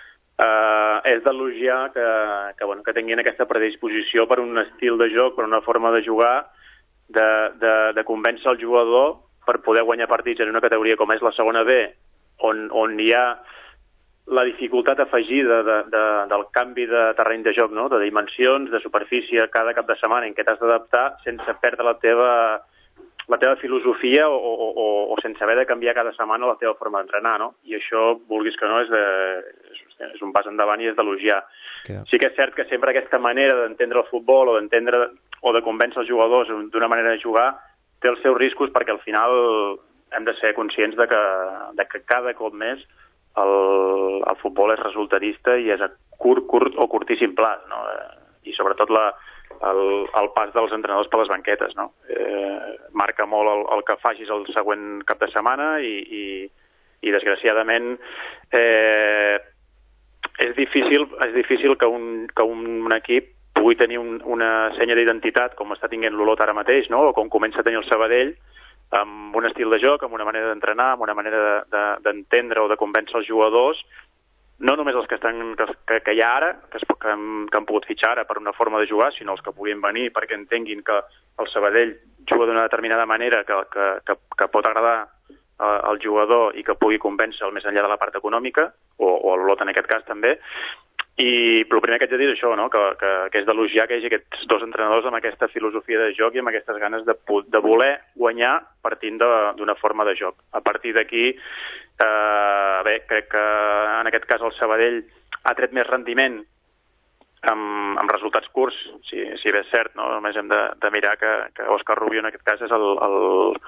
eh, és d'elogiar que, que, bueno, que tinguin aquesta predisposició per un estil de joc, per una forma de jugar, de, de, de convèncer el jugador per poder guanyar partits en una categoria com és la segona B, on, on hi ha la dificultat afegida de, de, del canvi de terreny de joc, no? De dimensions, de superfície cada cap de setmana en què t'has d'adaptar sense perdre la teva, la teva filosofia o, o, o, o sense haver de canviar cada setmana la teva forma d'entrenar, no? I això, vulguis que no, és, de, és, és un pas endavant i és d'elogiar. Okay. Sí que és cert que sempre aquesta manera d'entendre el futbol o d'entendre o de convèncer els jugadors d'una manera de jugar té els seus riscos, perquè al final hem de ser conscients de que, de que cada cop més El, el futbol és resultadista i és a curt, curt o curtíssim plaç, no? I sobretot la, el, el pas dels entrenadors per les banquetes, no? Eh, marca molt el, el que facis el següent cap de setmana i, i, i desgraciadament eh, és difícil, és difícil que un, que un equip pugui tenir un, una senya d'identitat com està tinguent l'Olot ara mateix, no? O com comença a tenir el Sabadell, amb un estil de joc, amb una manera d'entrenar, amb una manera d'entendre de, de, o de convèncer els jugadors, no només els que, estan, que, que hi ha ara, que, es, que, han, que han pogut fitxar ara per una forma de jugar, sinó els que puguin venir perquè entenguin que el Sabadell juga d'una determinada manera que, que, que, que pot agradar eh, al jugador i que pugui convèncer més enllà de la part econòmica, o, o l'Olot en aquest cas també. I el primer que haig de dir és això, no? que, que, que és d'elogiar que hi hagi aquests dos entrenadors amb aquesta filosofia de joc i amb aquestes ganes de, de voler guanyar partint d'una forma de joc. A partir d'aquí, eh, bé, crec que en aquest cas el Sabadell ha tret més rendiment amb, amb resultats curts, si, si bé és cert, no? Només hem de, de mirar que, que Òscar Rubio en aquest cas és el, el,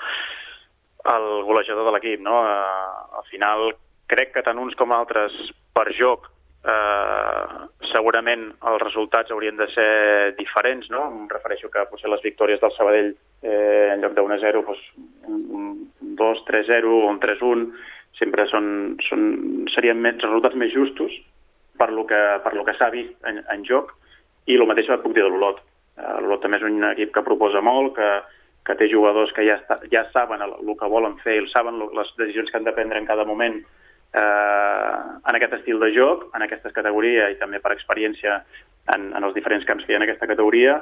el golejador de l'equip, no? Eh, al final crec que tant uns com altres per joc Uh, segurament els resultats haurien de ser diferents, no? Em refereixo que potser les victòries del Sabadell eh, en lloc d'un a zero doncs, un dos tres zero o un tres un sempre són, són, serien més, resultats més justos per lo que, per lo que s'ha vist en, en joc, i el mateix puc dir de l'Olot. Uh, L'Olot també és un equip que proposa molt, que, que té jugadors que ja, està, ja saben el, el que volen fer i saben les decisions que han de prendre en cada moment Eh, en aquest estil de joc, en aquesta categoria i també per experiència en, en els diferents camps que hi ha en aquesta categoria,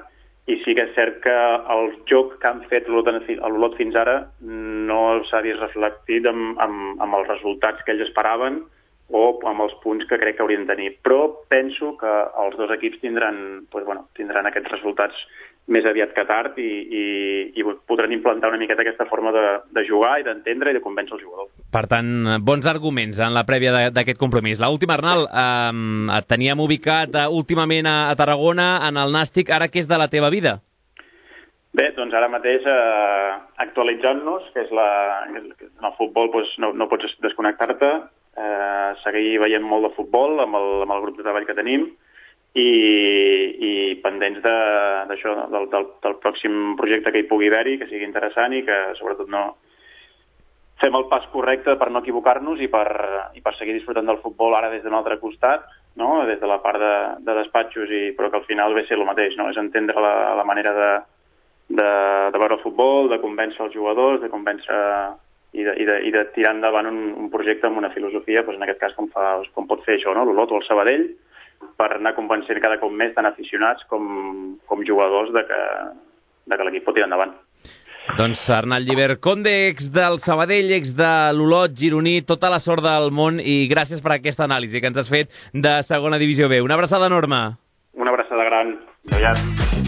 i sí que és cert que el joc que han fet l'Olot fins ara no s'ha vist reflectit amb, amb, amb els resultats que ells esperaven o amb els punts que crec que haurien de tenir. Però penso que els dos equips tindran, doncs, bueno, tindran aquests resultats més aviat que tard i, i, i podran implantar una miqueta aquesta forma de, de jugar i d'entendre i de convèncer el jugador. Per tant, bons arguments en la prèvia d'aquest compromís. L'última, Arnal, eh, et teníem ubicat eh, últimament a, a Tarragona, en el Nàstic, ara què és de la teva vida? Bé, doncs ara mateix eh, actualitzant-nos, que és la, en el futbol doncs, no, no pots desconnectar-te, eh, seguir veient molt de futbol amb el, amb el grup de treball que tenim, i, i pendents d'això, de, del, del, del pròxim projecte que hi pugui haver-hi, que sigui interessant i que sobretot no fem el pas correcte per no equivocar-nos i per, i per seguir disfrutant del futbol ara des d'un altre costat, no? Des de la part de, de despatxos, i, però que al final ve ser el mateix, no? És entendre la, la manera de, de, de veure el futbol, de convèncer els jugadors, de convèncer i de, i de, i de tirar endavant un, un projecte amb una filosofia, doncs en aquest cas com, fa, com pot fer això, no? L'Olot o el Sabadell, per anar convencent cada cop més tant aficionats com, com jugadors de que, de que l'equip pot tirar endavant. Doncs Arnal Llibert Conde, ex del Sabadell, ex de l'Olot, gironí, tota la sort del món i gràcies per aquesta anàlisi que ens has fet de segona divisió B. Una abraçada enorme. Una abraçada gran. Adéu.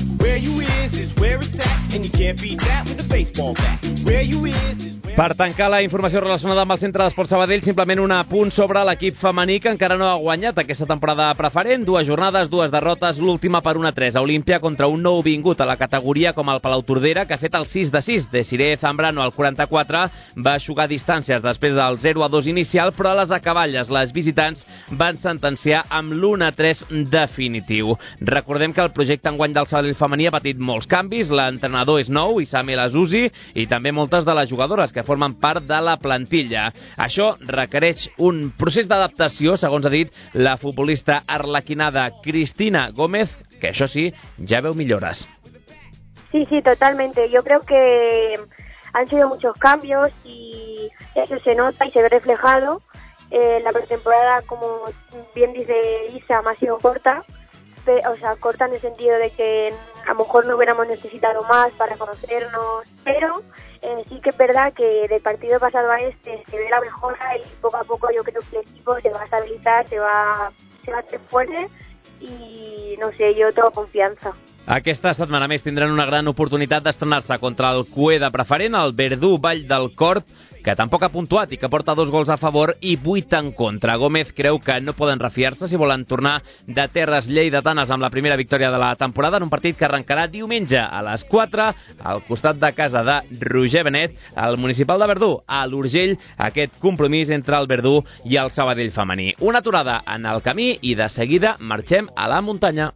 Per tancar la informació relacionada amb el Centre d'Esport Sabadell, simplement un apunt sobre l'equip femení que encara no ha guanyat aquesta temporada preferent. Dues jornades, dues derrotes, l'última per un a tres a Olímpia contra un nou vingut a la categoria com el Palau Tordera, que ha fet el sis de sis. Desiree Zambrano, al quaranta-quatre, va jugar distàncies després del zero a dos inicial, però a les acaballes les visitants van sentenciar amb l'u a tres definitiu. Recordem que el projecte enguany del Sabadell femení ha patit molts canvis. L'entrenador és nou, Ismael Azuzi, i també moltes de les jugadores que formen part de la plantilla. Això requereix un procés d'adaptació, segons ha dit la futbolista arlequinada Cristina Gómez, que això sí, ja veu millores. Sí, sí, totalmente. Yo creo que han sido muchos cambios y eso se nota y se ve reflejado. Eh, la pretemporada, como bien dice Isa, ha sido corta, o sea, corta en el sentido de que a lo mejor no hubiéramos necesitado más para conocernos, pero eh, sí que es verdad que del partido pasado a este se ve la mejora y poco a poco yo creo que el equipo se va a estabilizar, se va, se va a hacer fuerte y no sé, yo tengo confianza. Aquesta setmana més tindran una gran oportunitat d'estrenar-se contra el cué de preferent, el Verdú Vall del Corp, que tampoc ha puntuat i que porta dos gols a favor i vuit en contra. Gómez creu que no poden refiar-se si volen tornar de terres lleidatanes amb la primera victòria de la temporada en un partit que arrencarà diumenge a les quatre al costat de casa de Roger Benet, al municipal de Verdú, a l'Urgell, aquest compromís entre el Verdú i el Sabadell femení. Una aturada en el camí i de seguida marxem a la muntanya.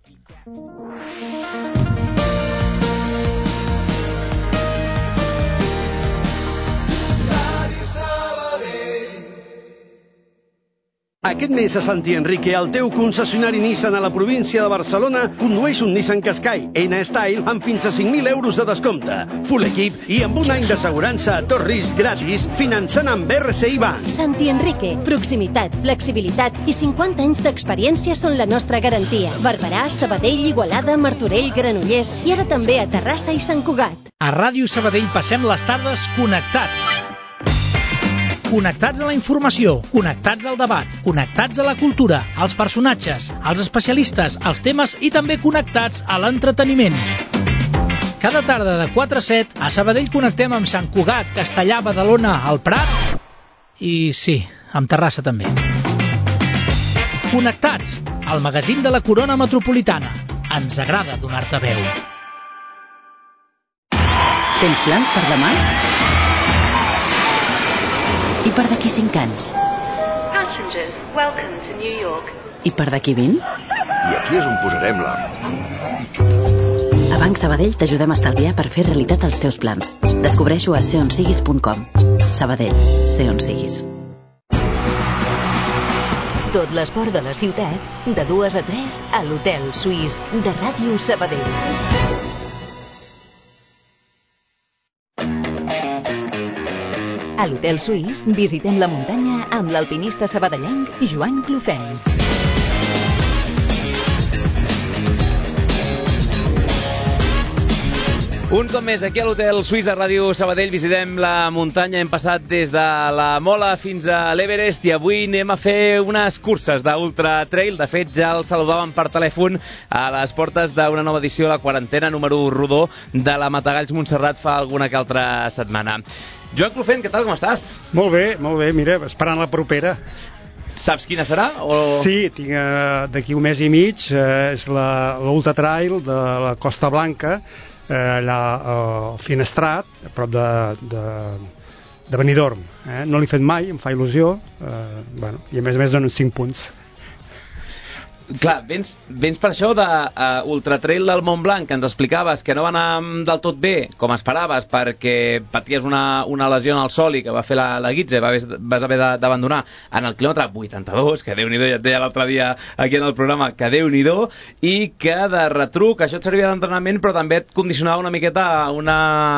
Aquest mes a Santi Enrique, el teu concessionari Nissan a la província de Barcelona, condueix un Nissan Qashqai N-Style amb fins a cinc mil euros de descompte, full equip i amb un any d'assegurança a tot risc gratis, finançant amb R C I Bank. Santi Enrique, proximitat, flexibilitat i cinquanta anys d'experiència són la nostra garantia. Barberà, Sabadell, Igualada, Martorell, Granollers i ara també a Terrassa i Sant Cugat. A Ràdio Sabadell passem les tardes connectats. Connectats a la informació, connectats al debat, connectats a la cultura, als personatges, als especialistes, als temes i també connectats a l'entreteniment. Cada tarda de quatre a set a Sabadell connectem amb Sant Cugat, Castellà, Badalona, el Prat i sí, amb Terrassa també. Connectats, al magazín de la Corona Metropolitana. Ens agrada donar-te veu. Tens plans per demà? I per d'aquí cinc anys? Passengers, welcome to New York. I per d'aquí vint? I aquí és on posarem la... A Banc Sabadell t'ajudem a estalviar per fer realitat els teus plans. Descobreixo a sé on siguis punt com. Sabadell, sé on siguis. Tot l'esport de la ciutat, de dues a tres, a l'Hotel Suís de Ràdio Sabadell. A l'Hotel Suís visitem la muntanya amb l'alpinista sabadellenc Joan Clofent. Un cop més, aquí a l'Hotel Suís a Ràdio Sabadell visitem la muntanya. Hem passat des de la Mola fins a l'Everest i avui anem a fer unes curses d'Ultra Trail. De fet, ja el saludàvem per telèfon a les portes d'una nova edició, la quarantena número rodó de la Matagalls Montserrat fa alguna que altra setmana. Joan Clofent, què tal, com estàs? Molt bé, molt bé, mira, esperant la propera. Saps quina serà? O... Sí, tinc uh, d'aquí un mes i mig, uh, és l'Ultra Trail de la Costa Blanca, eh, allà al Finestrat, a prop de, de, de Benidorm. Eh? No l'he fet mai, em fa il·lusió, eh, bueno, i a més a més donen cinc punts. Clar, vens, vens per això de uh, Ultra Trail del Montblanc, que ens explicaves que no va anar del tot bé, com esperaves, perquè paties una, una lesió en el sol i que va fer la, la guitza, vas, vas haver d'abandonar en el quilòmetre vuitanta-dos, que Déu-n'hi-do, ja et deia l'altre dia aquí en el programa, que Déu-n'hi-do, i que de retruc, això et servia d'entrenament, però també et condicionava una miqueta a una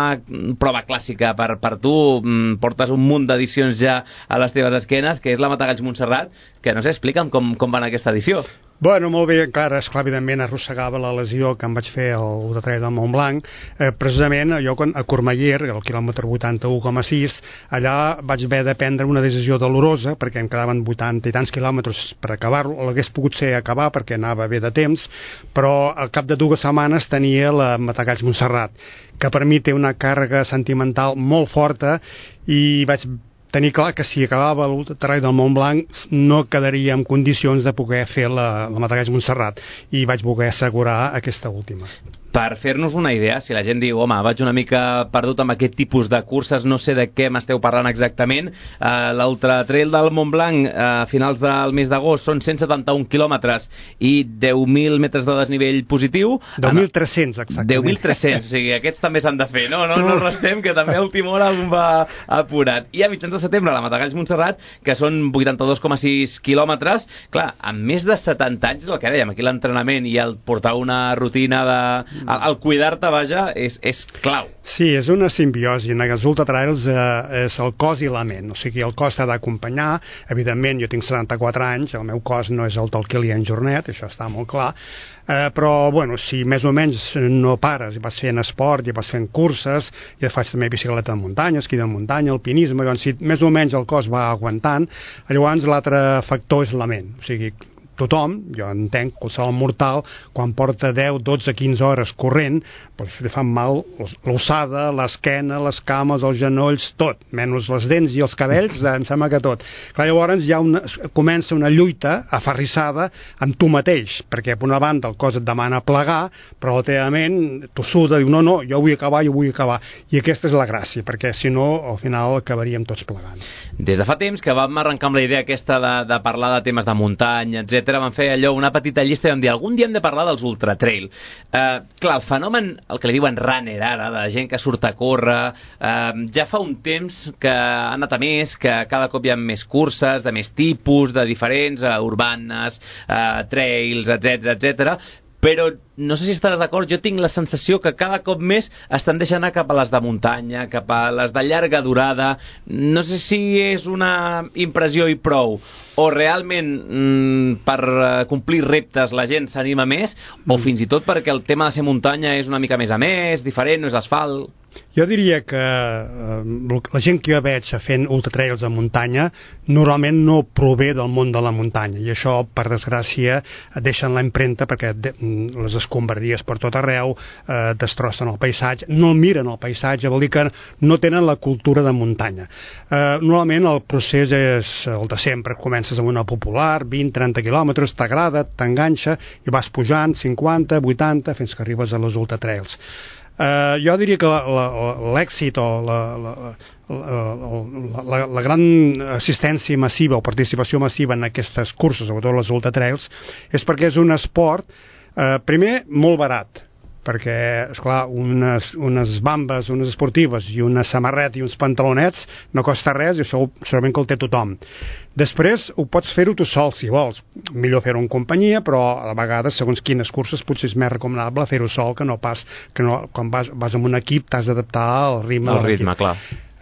prova clàssica per, per tu. Portes un munt d'edicions ja a les teves esquenes, que és la Matagalls Montserrat, que no sé, explica'm com, com va anar aquesta edició. Bueno, molt bé, clar, esclar, evidentment arrossegava la lesió que em vaig fer al Ultra Trail del Montblanc. Eh, precisament, jo a Cormeller, al quilòmetre vuitanta-u coma sis, allà vaig haver de prendre una decisió dolorosa, perquè em quedaven vuitanta i tants quilòmetres per acabar-lo. L'hagués pogut ser acabar perquè anava bé de temps, però al cap de dues setmanes tenia la Matagalls Montserrat, que per mi té una càrrega sentimental molt forta, i vaig tenir clar que si acabava l'Ultra Trail del Montblanc no quedaria en condicions de poder fer la, la Matagalls Montserrat, i vaig voler assegurar aquesta última. Per fer-nos una idea, si la gent diu, home, vaig una mica perdut amb aquest tipus de curses, no sé de què m'esteu parlant exactament, uh, l'Ultra Trail del Montblanc uh, a finals del mes d'agost són cent setanta-un quilòmetres i deu mil metres de desnivell positiu. deu mil tres-cents, exactament. deu mil tres-cents, o sigui, aquests també s'han de fer, no? No, no restem, que també a última hora un va apurat. I a mitjans de setembre, la Matagalls Montserrat, que són vuitanta-dos coma sis quilòmetres, clar, amb més de setanta anys, és el que dèiem, aquí l'entrenament i el portar una rutina de... El, el cuidar-te, vaja, és, és clau. Sí, és una simbiosi. En els Ultra Trails eh, és el cos i la ment. O sigui, el cos s'ha d'acompanyar. Evidentment, jo tinc setanta-quatre anys, el meu cos no és el del Kilian Jornet, això està molt clar. Eh, però, bueno, si més o menys no pares i vas fent esport i vas fent curses, i faig també bicicleta de muntanya, esquí de muntanya, alpinisme, doncs, si més o menys el cos va aguantant, llavors l'altre factor és la ment. O sigui, tothom, jo entenc, qualsevol mortal, quan porta deu, dotze, quinze hores corrent, doncs li fan mal l'ossada, l'esquena, les cames, els genolls, tot, menys les dents i els cabells, em sembla que tot. Clar, llavors ja una, comença una lluita aferrissada amb tu mateix, perquè per una banda el cos et demana plegar, però la teva ment t'ho suda, diu, no, no, jo vull acabar, jo vull acabar. I aquesta és la gràcia, perquè si no, al final acabaríem tots plegant. Des de fa temps que vam arrencar amb la idea aquesta de, de parlar de temes de muntanya, etcètera, vam fer allò, una petita llista, i vam dir, algun dia hem de parlar dels Ultra Trail. Uh, clar, el fenomen, el que li diuen runner ara, de gent que surt a córrer, uh, ja fa un temps que ha anat a més, que cada cop hi ha més curses, de més tipus, de diferents, uh, urbanes, uh, trails, etcètera, etcètera, però no sé si estaràs d'acord, jo tinc la sensació que cada cop més estan deixant anar cap a les de muntanya, cap a les de llarga durada. No sé si és una impressió i prou, o realment mmm, per complir reptes la gent s'anima més, o fins i tot perquè el tema de ser muntanya és una mica més a més, diferent, no és asfalt. Jo diria que eh, la gent que jo veig fent ultratrails de muntanya normalment no prové del món de la muntanya, i això, per desgràcia, deixen l'empremta perquè de, les escombraries per tot arreu, eh, destrossen el paisatge, no miren el paisatge, vol dir que no tenen la cultura de muntanya. Eh, normalment el procés és el de sempre, comences amb una popular, vint a trenta quilòmetres, t'agrada, t'enganxa, i vas pujant cinquanta, vuitanta, fins que arribes a les ultratrails. Uh, jo diria que l'èxit o la, la, la, la, la gran assistència massiva o participació massiva en aquestes curses, sobretot les ultratrails, és perquè és un esport, uh, primer, molt barat, perquè, esclar, unes, unes bambes, unes esportives i una samarreta i uns pantalonets no costa res, i això segurament que el té tothom. Després ho pots fer-ho tu sol si vols, millor fer-ho en companyia, però a vegades segons quines curses potser és més recomanable fer-ho sol, que no pas que no, quan vas, vas amb un equip t'has d'adaptar al ritme el de l'equip. ritme, clar.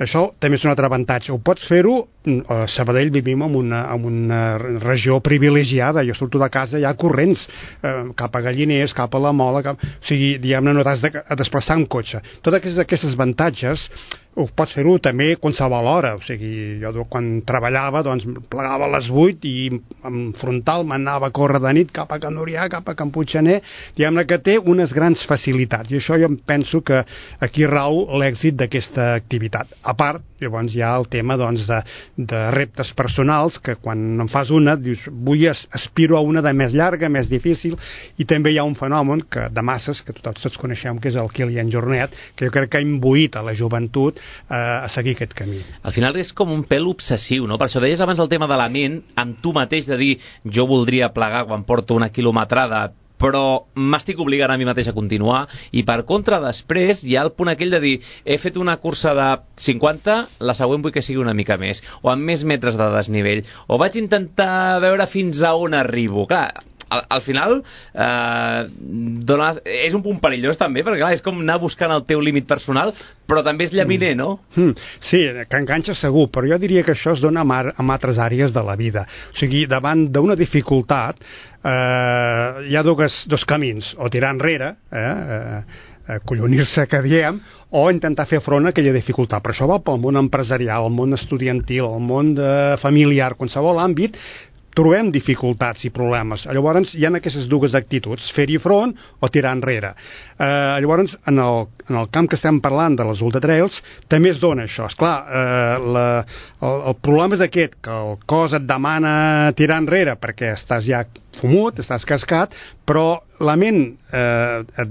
Això també és un altre avantatge. Ho pots fer-ho, a Sabadell vivim en una, en una regió privilegiada, jo surto de casa, hi ha corrents eh, cap a Galliners, cap a la Mola, cap... o sigui, diguem-ne, no t'has de desplaçar en cotxe. Totes aquestes, aquestes avantatges ho pots fer-ho també qualsevol hora, o sigui, jo quan treballava doncs plegava a les vuit i en frontal m'anava a córrer de nit cap a Can Dorià, cap a Can Puiggener, diguem-ne que té unes grans facilitats i això jo penso que aquí rau l'èxit d'aquesta activitat. A part, llavors hi ha el tema doncs, de, de reptes personals, que quan en fas una dius, vull aspiro a una de més llarga, més difícil, i també hi ha un fenomen que, de masses, que tots, tots coneixem, que és el Kilian Jornet, que jo crec que ha imbuït a la joventut a seguir aquest camí. Al final és com un pèl obsessiu, no? Per això deies abans el tema de la ment, amb tu mateix de dir jo voldria plegar quan porto una quilometrada, però m'estic obligant a mi mateix a continuar, i per contra després hi ha el punt aquell de dir he fet una cursa de cinquanta, la següent vull que sigui una mica més, o amb més metres de desnivell, o vaig intentar veure fins a on arribo. Clar, al, al final eh, dona, és un punt perillós també, perquè clar, és com anar buscant el teu límit personal, però també és llaminer, no? Mm. Sí, que enganxa segur, però jo diria que això es dona en altres àrees de la vida. O sigui, davant d'una dificultat eh, hi ha dos, dos camins, o tirar enrere, eh, eh, collonir-se, que diem, o intentar fer front a aquella dificultat. Però això va pel món empresarial, el món estudiantil, el món de familiar, qualsevol àmbit, trobem dificultats i problemes. Llavors hi ha aquestes dues actituds, fer-hi front o tirar enrere. Eh, llavors, en el, en el camp que estem parlant de les ultratrails, també es dona això. Esclar, eh, la, el, el problema és aquest, que el cos et demana tirar enrere perquè estàs ja fumut, estàs cascat, però la ment eh,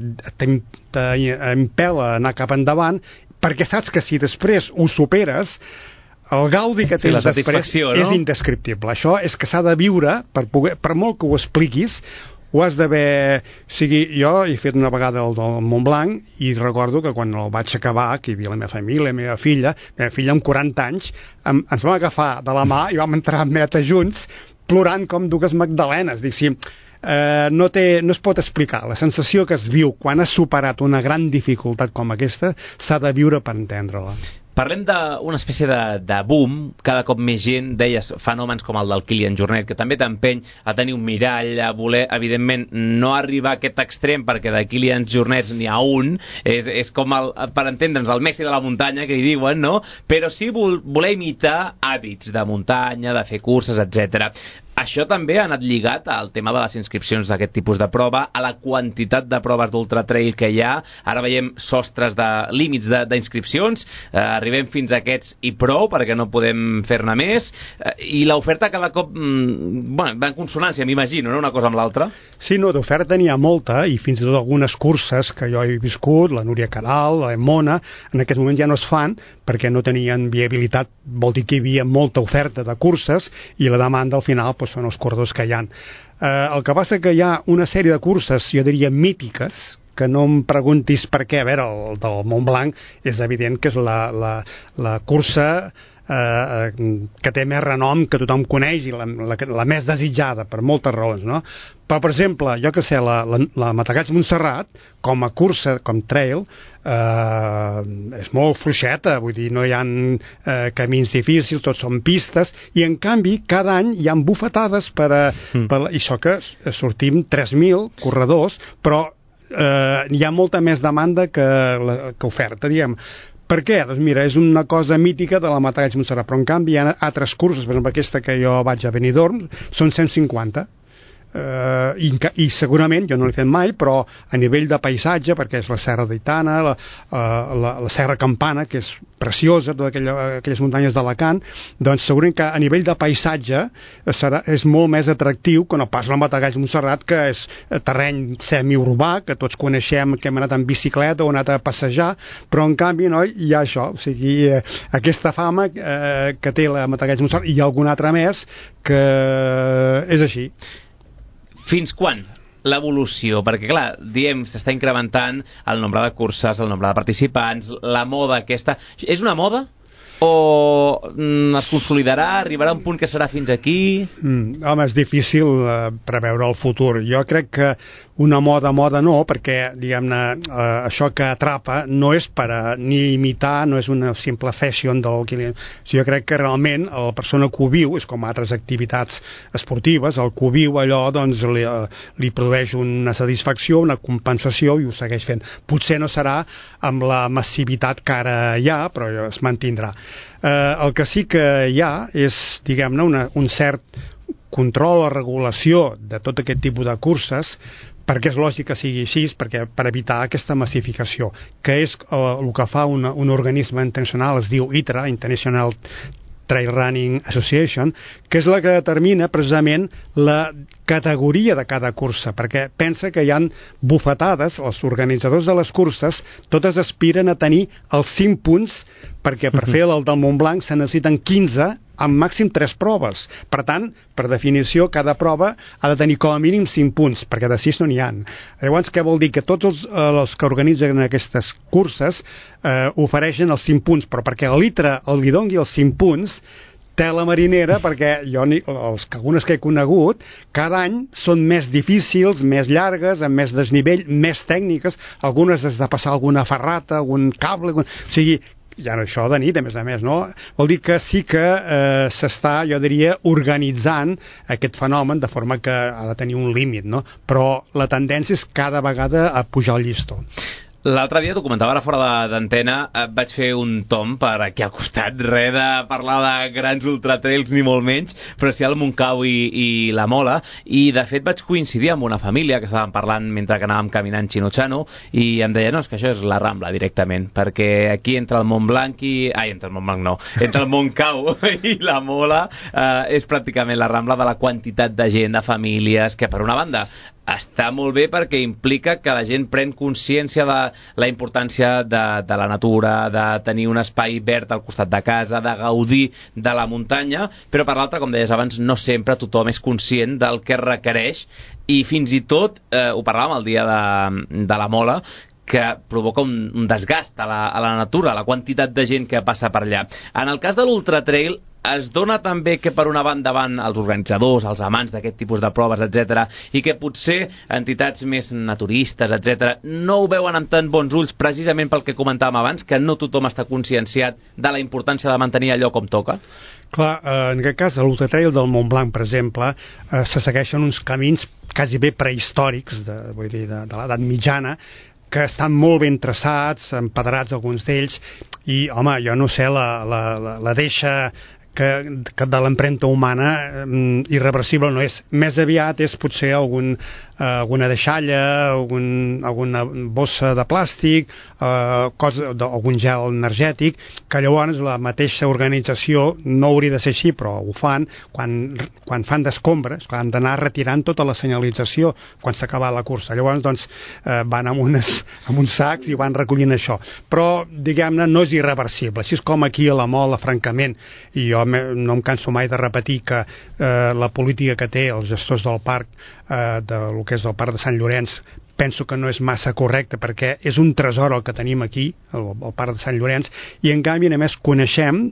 t'impela a anar cap endavant perquè saps que si després ho superes, el gaudi que tens sí, després no? És indescriptible. Això és que s'ha de viure, per, poder, per molt que ho expliquis, ho has d'haver... O sigui, jo he fet una vegada el del Montblanc i recordo que quan el vaig acabar, que hi havia la meva família, la meva filla, la meva filla amb quaranta anys, em, ens vam agafar de la mà i vam entrar en meta junts, plorant com dues magdalenes. Dic, sí, eh, no, té, no es pot explicar. La sensació que es viu quan has superat una gran dificultat com aquesta s'ha de viure per entendre-la. Parlem d'una espècie de, de boom, cada cop més gent, deies, fenòmens com el del Kilian Jornet, que també t'empeny a tenir un mirall, a voler, evidentment, no arribar a aquest extrem, perquè de Kilian Jornets n'hi ha un, és, és com, el, per entendre'ns, el Messi de la muntanya, que hi diuen, no? Però sí vol, voler imitar hàbits de muntanya, de fer curses, etcètera. Això també ha anat lligat al tema de les inscripcions d'aquest tipus de prova, a la quantitat de proves d'ultratrail que hi ha. Ara veiem sostres de límits d'inscripcions, eh, arribem fins a aquests i prou, perquè no podem fer-ne més, eh, i l'oferta cada cop mm, bueno, va en consonància, m'imagino, no? Una cosa amb l'altra. Sí, no, d'oferta n'hi ha molta, i fins i tot algunes curses que jo he viscut, la Núria Caral, la Mona, en aquest moment ja no es fan, perquè no tenien viabilitat, vol dir que hi havia molta oferta de curses, i la demanda al final doncs, són els corredors que hi ha. Eh, el que passa que hi ha una sèrie de curses, jo diria mítiques, que no em preguntis per què. A veure, el del Montblanc és evident que és la, la, la cursa eh, que té més renom, que tothom coneix, i la, la, la més desitjada, per moltes raons, no? Però, per exemple, jo que sé, la, la, la Matagalls Montserrat, com a cursa, com trail, eh, és molt fluixeta, vull dir, no hi ha eh, camins difícils, tots són pistes, i en canvi, cada any hi ha bufetades per a... Mm. Per, i això que sortim tres mil corredors, però eh, hi ha molta més demanda que, la, que oferta, diguem. Per què? Doncs mira, és una cosa mítica de la Matagalls Montserrat, però en canvi hi ha altres curses, per exemple aquesta que jo vaig a Benidorm, són cent cinquanta. Uh, i, i segurament, jo no l'he fet mai, però a nivell de paisatge, perquè és la Serra d'Aitana, la, uh, la, la Serra Campana, que és preciosa, totes aquella, aquelles muntanyes d'Alacant, doncs segurament que a nivell de paisatge serà, és molt més atractiu que no pas la Matagalls Montserrat, que és terreny semiurbà, que tots coneixem, que hem anat en bicicleta o anat a passejar, però en canvi no, hi ha això, o sigui, eh, aquesta fama eh, que té la Matagalls Montserrat, i alguna altra més que és així. Fins quan l'evolució? Perquè, clar, diem, s'està incrementant el nombre de curses, el nombre de participants, la moda aquesta... És una moda? o mm, es consolidarà, arribarà a un punt que serà fins aquí? Mm, home, és difícil eh, preveure el futur. Jo crec que una moda, moda no, perquè, diguem-ne, eh, això que atrapa no és per a, ni imitar, no és una simple fashion del client. Jo crec que realment la persona que ho viu, és com altres activitats esportives, el que ho viu allò doncs li, li produeix una satisfacció, una compensació i ho segueix fent. Potser no serà amb la massivitat que ara hi ha, però es mantindrà. Eh, el que sí que hi ha és, diguem-ne, una, un cert control o regulació de tot aquest tipus de curses, perquè és lògic que sigui així, perquè per evitar aquesta massificació, que és eh, el que fa un, un organisme internacional, es diu I T R A, International Trail Running Association, que és la que determina precisament la categoria de cada cursa, perquè pensa que hi han bufetades, els organitzadors de les curses, totes aspiren a tenir els cinc punts, perquè per fer el del Montblanc se necessiten quinze, amb màxim tres proves. Per tant, per definició, cada prova ha de tenir com a mínim cinc punts, perquè de sis no n'hi ha. Llavors, què vol dir? Que tots els, eh, els que organitzen aquestes curses eh, ofereixen els cinc punts, però perquè el litre el li dongui els cinc punts, tela marinera, perquè jo, els, algunes que he conegut, cada any són més difícils, més llargues, amb més desnivell, més tècniques, algunes has de passar alguna ferrata, algun cable, algun... o sigui, ja no això de nit, a més a més, no? Vol dir que sí que eh, s'està, jo diria, organitzant aquest fenomen de forma que ha de tenir un límit, no? Però la tendència és cada vegada a pujar el llistó. L'altre dia, t'ho comentava ara fora d'antena, vaig fer un tom per aquí al costat, res de parlar de grans ultratrails ni molt menys, però sí al Montcau i, i la Mola, i de fet vaig coincidir amb una família que estàvem parlant mentre que anàvem caminant Xino-Xano, i em deia, no, és que això és la Rambla directament, perquè aquí entre el Montblanc i... Ai, entre el Montblanc no, entre el Montcau i la Mola eh, és pràcticament la Rambla de la quantitat de gent, de famílies, que per una banda està molt bé perquè implica que la gent pren consciència de la importància de, de la natura, de tenir un espai verd al costat de casa, de gaudir de la muntanya, però per l'altra, com deies abans, no sempre tothom és conscient del que requereix i fins i tot, eh, ho parlàvem el dia de, de la Mola, que provoca un, un desgast a la, a la natura, la quantitat de gent que passa per allà. En el cas de l'ultratrail, es dona també que per una banda van els organitzadors, els amants d'aquest tipus de proves, etcètera, i que potser entitats més naturistes, etcètera, no ho veuen amb tan bons ulls precisament pel que comentàvem abans, que no tothom està conscienciat de la importància de mantenir allò com toca? Clar, en aquest cas, a l'ultratrail del Montblanc, per exemple, eh, se segueixen uns camins quasi bé prehistòrics, de, vull dir, de, de l'edat mitjana, que estan molt ben traçats, empedrats alguns d'ells, i, home, jo no sé, la, la, la, la deixa que, que de l'empremta humana eh, irreversible no és. Més aviat és potser algun, eh, alguna deixalla, algun, alguna bossa de plàstic, eh, cosa, de, algun gel energètic, que llavors la mateixa organització, no hauria de ser així, però ho fan, quan, quan fan d'escombres, quan han d'anar retirant tota la senyalització quan s'acaba la cursa. Llavors, doncs, eh, van amb, unes, amb uns sacs i van recollint això. Però, diguem-ne, no és irreversible. Així és com aquí a la Mola, francament, i jo no em canso mai de repetir que eh, la política que té els gestors del parc, eh, del que és el parc de Sant Llorenç, penso que no és massa correcte, perquè és un tresor el que tenim aquí, el, el parc de Sant Llorenç, i en canvi només coneixem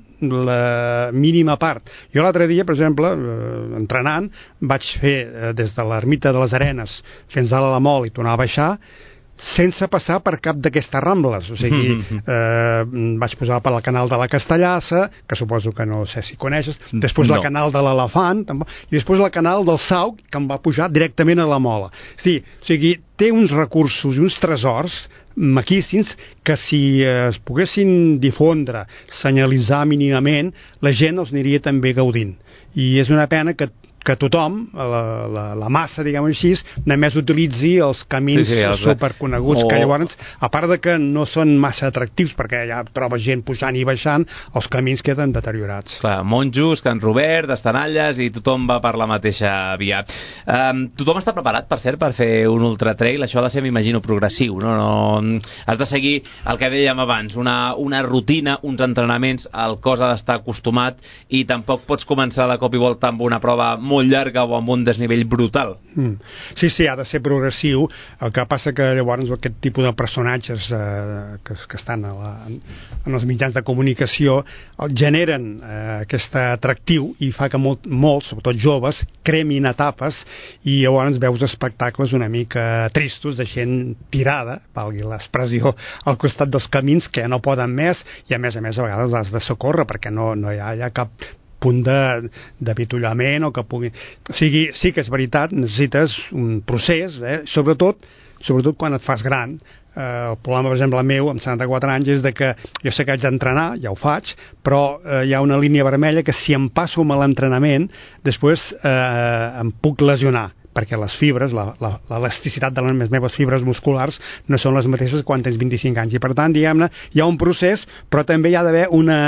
la mínima part. Jo l'altre dia, per exemple, eh, entrenant, vaig fer eh, des de l'ermita de les Arenes fins a la Mol i tornar a baixar, sense passar per cap d'aquestes rambles. O sigui, eh, vaig posar per al canal de la Castellassa, que suposo que no sé si coneixes, després no. La canal de l'Elefant, i després la canal del Sau, que em va pujar directament a la Mola. Sí, o sigui, té uns recursos i uns tresors maquíssims que si es poguessin difondre, senyalitzar mínimament, la gent els aniria també gaudint. I és una pena que que tothom, la, la, la massa, diguem-ho així, només utilitzi els camins sí, sí, els... superconeguts, o... que llavors, a part de que no són massa atractius, perquè ja trobes gent pujant i baixant, els camins queden deteriorats. Clar, Monjos, Can Robert, Estanalles, i tothom va per la mateixa via. Um, tothom està preparat, per cert, per fer un ultratrail? Això ha de ser, m'imagino, progressiu, no? no? Has de seguir el que dèiem abans, una, una rutina, uns entrenaments, el cos ha d'estar acostumat, i tampoc pots començar de cop i volta amb una prova molt llarga o amb un desnivell brutal. Mm. Sí, sí, ha de ser progressiu. El que passa que llavors aquest tipus de personatges eh, que, que estan a la, en els mitjans de comunicació generen eh, aquest atractiu i fa que molt, molts, sobretot joves, cremin etapes i llavors veus espectacles una mica tristos de gent tirada, valgui l'expressió, al costat dels camins que no poden més i a més a més a vegades has de socórrer perquè no, no hi ha, hi ha cap punt d'avituallament o que pugui... O sigui, sí que és veritat, necessites un procés, eh? sobretot, sobretot quan et fas gran. Eh, el problema, per exemple, meu, amb setanta-quatre anys, és de que jo sé que haig d'entrenar, ja ho faig, però eh, hi ha una línia vermella que si em passo amb l'entrenament, després eh, em puc lesionar, perquè les fibres, l'elasticitat de les meves fibres musculars no són les mateixes quan tens vint-i-cinc anys. I per tant, diguem-ne, hi ha un procés, però també hi ha d'haver una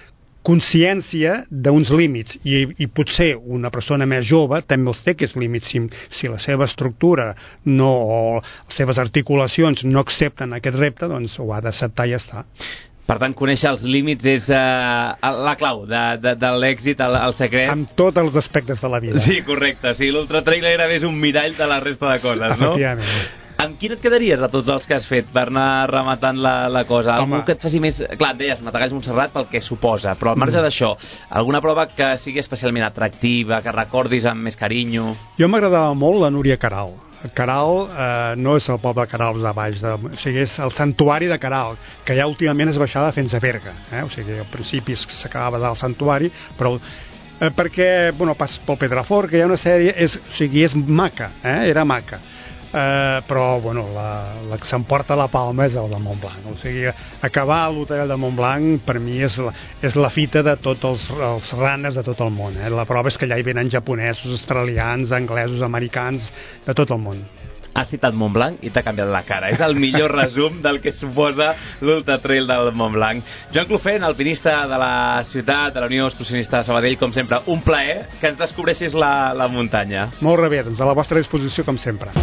consciència d'uns límits i, i potser una persona més jove també els té aquests límits si, si la seva estructura no, o les seves articulacions no accepten aquest repte, doncs ho ha d'acceptar i ja està. Per tant, conèixer els límits és uh, la clau de, de, de l'èxit, el, el secret. En tots els aspectes de la vida. Sí, correcte. Sí, l'Ultra Trail gairebé és un mirall de la resta de coses, no? Efectivament. Amb quin et quedaries de tots els que has fet per anar rematant la, la cosa? Home. Algú que et faci més... Clar, et deies, Matagalls Montserrat pel que suposa, però al marge mm. d'això, alguna prova que sigui especialment atractiva, que recordis amb més carinyo? Jo m'agradava molt la Núria Queralt. Queralt eh, no és el poble de Queralt de baix, de, o sigui, és el santuari de Queralt, que ja últimament es baixava fins a Berga, eh? O sigui, al principi s'acabava del santuari, però eh, perquè, bueno, pas pel Pedrafort, que hi ha una sèrie, és, o sigui, és maca, eh? Era maca. Uh, però bueno, la, la que s'emporta la palma és el de Montblanc, o sigui, acabar a l'hotel de Montblanc per mi és la, és la fita de tots els, els runners de tot el món, eh? La prova és que allà hi venen japonesos, australians, anglesos, americans, de tot el món. Has citat Montblanc i t'ha canviat la cara. És el millor resum del que suposa l'Ultra Trail del Montblanc. Joan Clofent, alpinista de la ciutat, de la Unió Excursionista de Sabadell, com sempre, un plaer que ens descobreixis la, la muntanya. Molt bé, doncs a la vostra disposició, com sempre.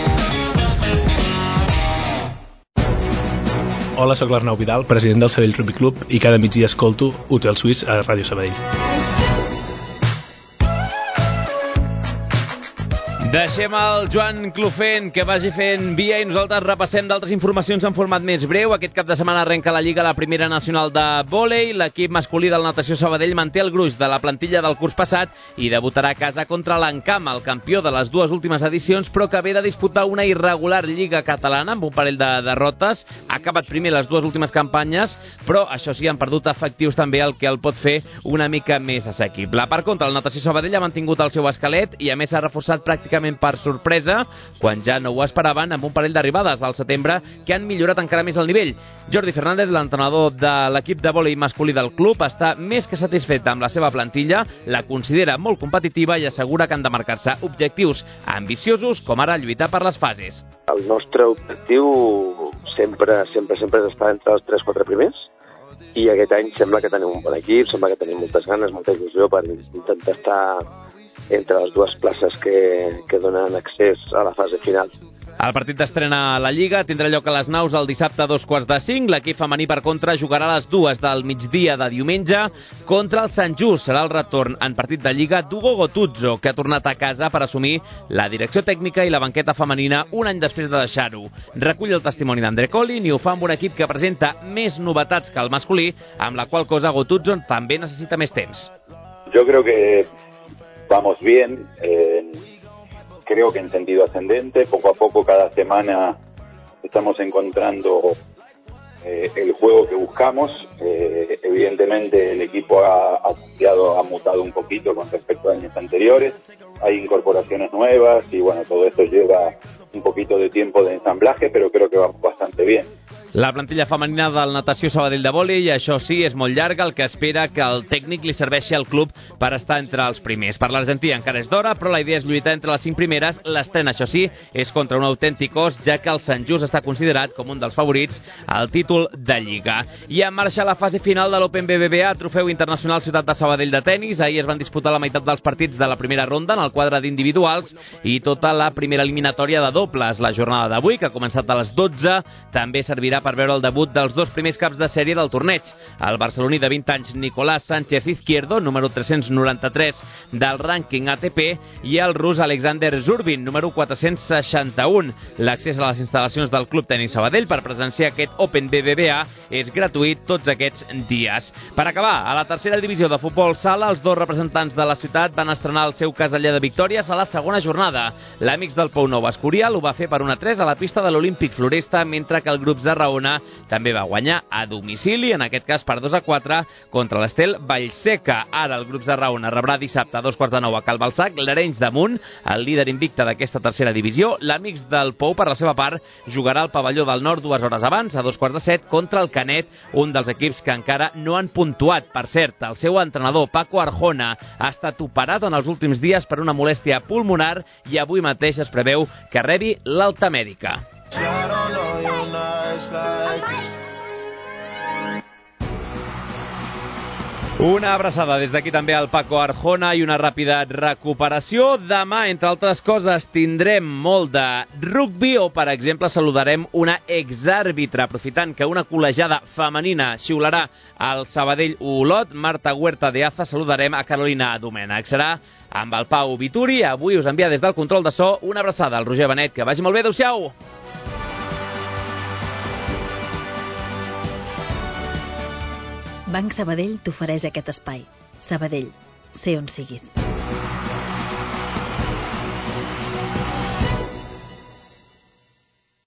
Hola, sóc l'Arnau Vidal, president del Sabadell Rugby Club, i cada migdia escolto Hotel Suís a Ràdio Sabadell. Deixem el Joan Clofent que vagi fent via i nosaltres repassem d'altres informacions en format més breu. Aquest cap de setmana arrenca la Lliga, la primera nacional de vòlei. L'equip masculí del Natació Sabadell manté el gruix de la plantilla del curs passat i debutarà a casa contra l'Encamp, el campió de les dues últimes edicions, però que ve de disputar una irregular Lliga catalana amb un parell de derrotes. Ha acabat primer les dues últimes campanyes, però això sí, han perdut efectius també, el que el pot fer una mica més assequible. Per contra, el Natació Sabadell ha mantingut el seu esquelet i a més s'ha reforçat pràcticament per sorpresa, quan ja no ho esperaven, amb un parell d'arribades al setembre que han millorat encara més el nivell. Jordi Fernández, l'entrenador de l'equip de vòlei masculí del club, està més que satisfet amb la seva plantilla, la considera molt competitiva i assegura que han de marcar-se objectius ambiciosos, com ara lluitar per les fases. El nostre objectiu sempre, sempre, sempre és estar entre els tres quatre primers, i aquest any sembla que tenim un bon equip, sembla que tenim moltes ganes, molta il·lusió per intentar estar entre les dues places que, que donen accés a la fase final. El partit d'estrena a la Lliga tindrà lloc a les Naus el dissabte a dos quarts de cinc. L'equip femení, per contra, jugarà a les dues del migdia de diumenge contra el Sant Just. Serà el retorn en partit de Lliga d'Hugo Gotuzzo, que ha tornat a casa per assumir la direcció tècnica i la banqueta femenina un any després de deixar-ho. Recull el testimoni d'André Collin i ho fa amb un equip que presenta més novetats que el masculí, amb la qual cosa Gotuzzo també necessita més temps. Jo creo que vamos bien, eh, creo que en sentido ascendente, poco a poco cada semana estamos encontrando eh, el juego que buscamos. Eh, evidentemente el equipo ha, ha cambiado, ha mutado un poquito con respecto a años anteriores, hay incorporaciones nuevas y bueno, todo esto lleva un poquito de tiempo de ensamblaje, pero creo que vamos bastante bien. La plantilla femenina del Natació Sabadell de vòlei, això sí, és molt llarga, el que espera que el tècnic li serveixi al club per estar entre els primers. Per l'Argentí encara és d'hora, però la idea és lluitar entre les cinc primeres. L'estrena, això sí, és contra un autèntic os, ja que el Sant Just està considerat com un dels favorits al títol de Lliga. I en marxa la fase final de l'Open B B V A, Trofeu Internacional Ciutat de Sabadell de tenis. Ahir es van disputar la meitat dels partits de la primera ronda en el quadre d'individuals i tota la primera eliminatòria de dobles. La jornada d'avui, que ha començat a les dotze, també servirà per veure el debut dels dos primers caps de sèrie del torneig. El barceloní de vint anys Nicolás Sánchez Izquierdo, número tres-cents noranta-tres del rànquing A T P, i el rus Alexander Zurvin, número quatre-cents seixanta-un. L'accés a les instal·lacions del Club Tenis Sabadell per presenciar aquest Open B B V A és gratuït tots aquests dies. Per acabar, a la tercera divisió de futbol sala, els dos representants de la ciutat van estrenar el seu caseller de victòries a la segona jornada. L'Amics del Pou Nou Escorial ho va fer per un a tres a la pista de l'Olímpic Floresta, mentre que el grup Zarraona també va guanyar a domicili, en aquest cas per dos a quatre, contra l'Estel Vallseca. Ara el grup Zarraona rebrà dissabte a dos quarts de nou a Calbalsac l'Arenys de Munt, el líder invicte d'aquesta tercera divisió. L'Amics del Pou, per la seva part, jugarà al pavelló del Nord dues hores abans, a dos quarts de set, contra el Canet, un dels equips que encara no han puntuat. Per cert, el seu entrenador, Paco Arjona, ha estat operat en els últims dies per una molèstia pulmonar i avui mateix es preveu que rebi l'alta mèdica. Una abraçada des d'aquí també al Paco Arjona i una ràpida recuperació. Demà, entre altres coses, tindrem molt de rugbi o, per exemple, saludarem una exàrbitre, aprofitant que una col·legiada femenina xiularà al Sabadell Olot. Marta Huerta de Aza, saludarem a Carolina Domènech. Serà amb el Pau Vituri. Avui us envia des del control de so una abraçada al Roger Benet. Que vagi molt bé, adeu-siau! Banc Sabadell t'ofereix aquest espai. Sabadell, sé on siguis.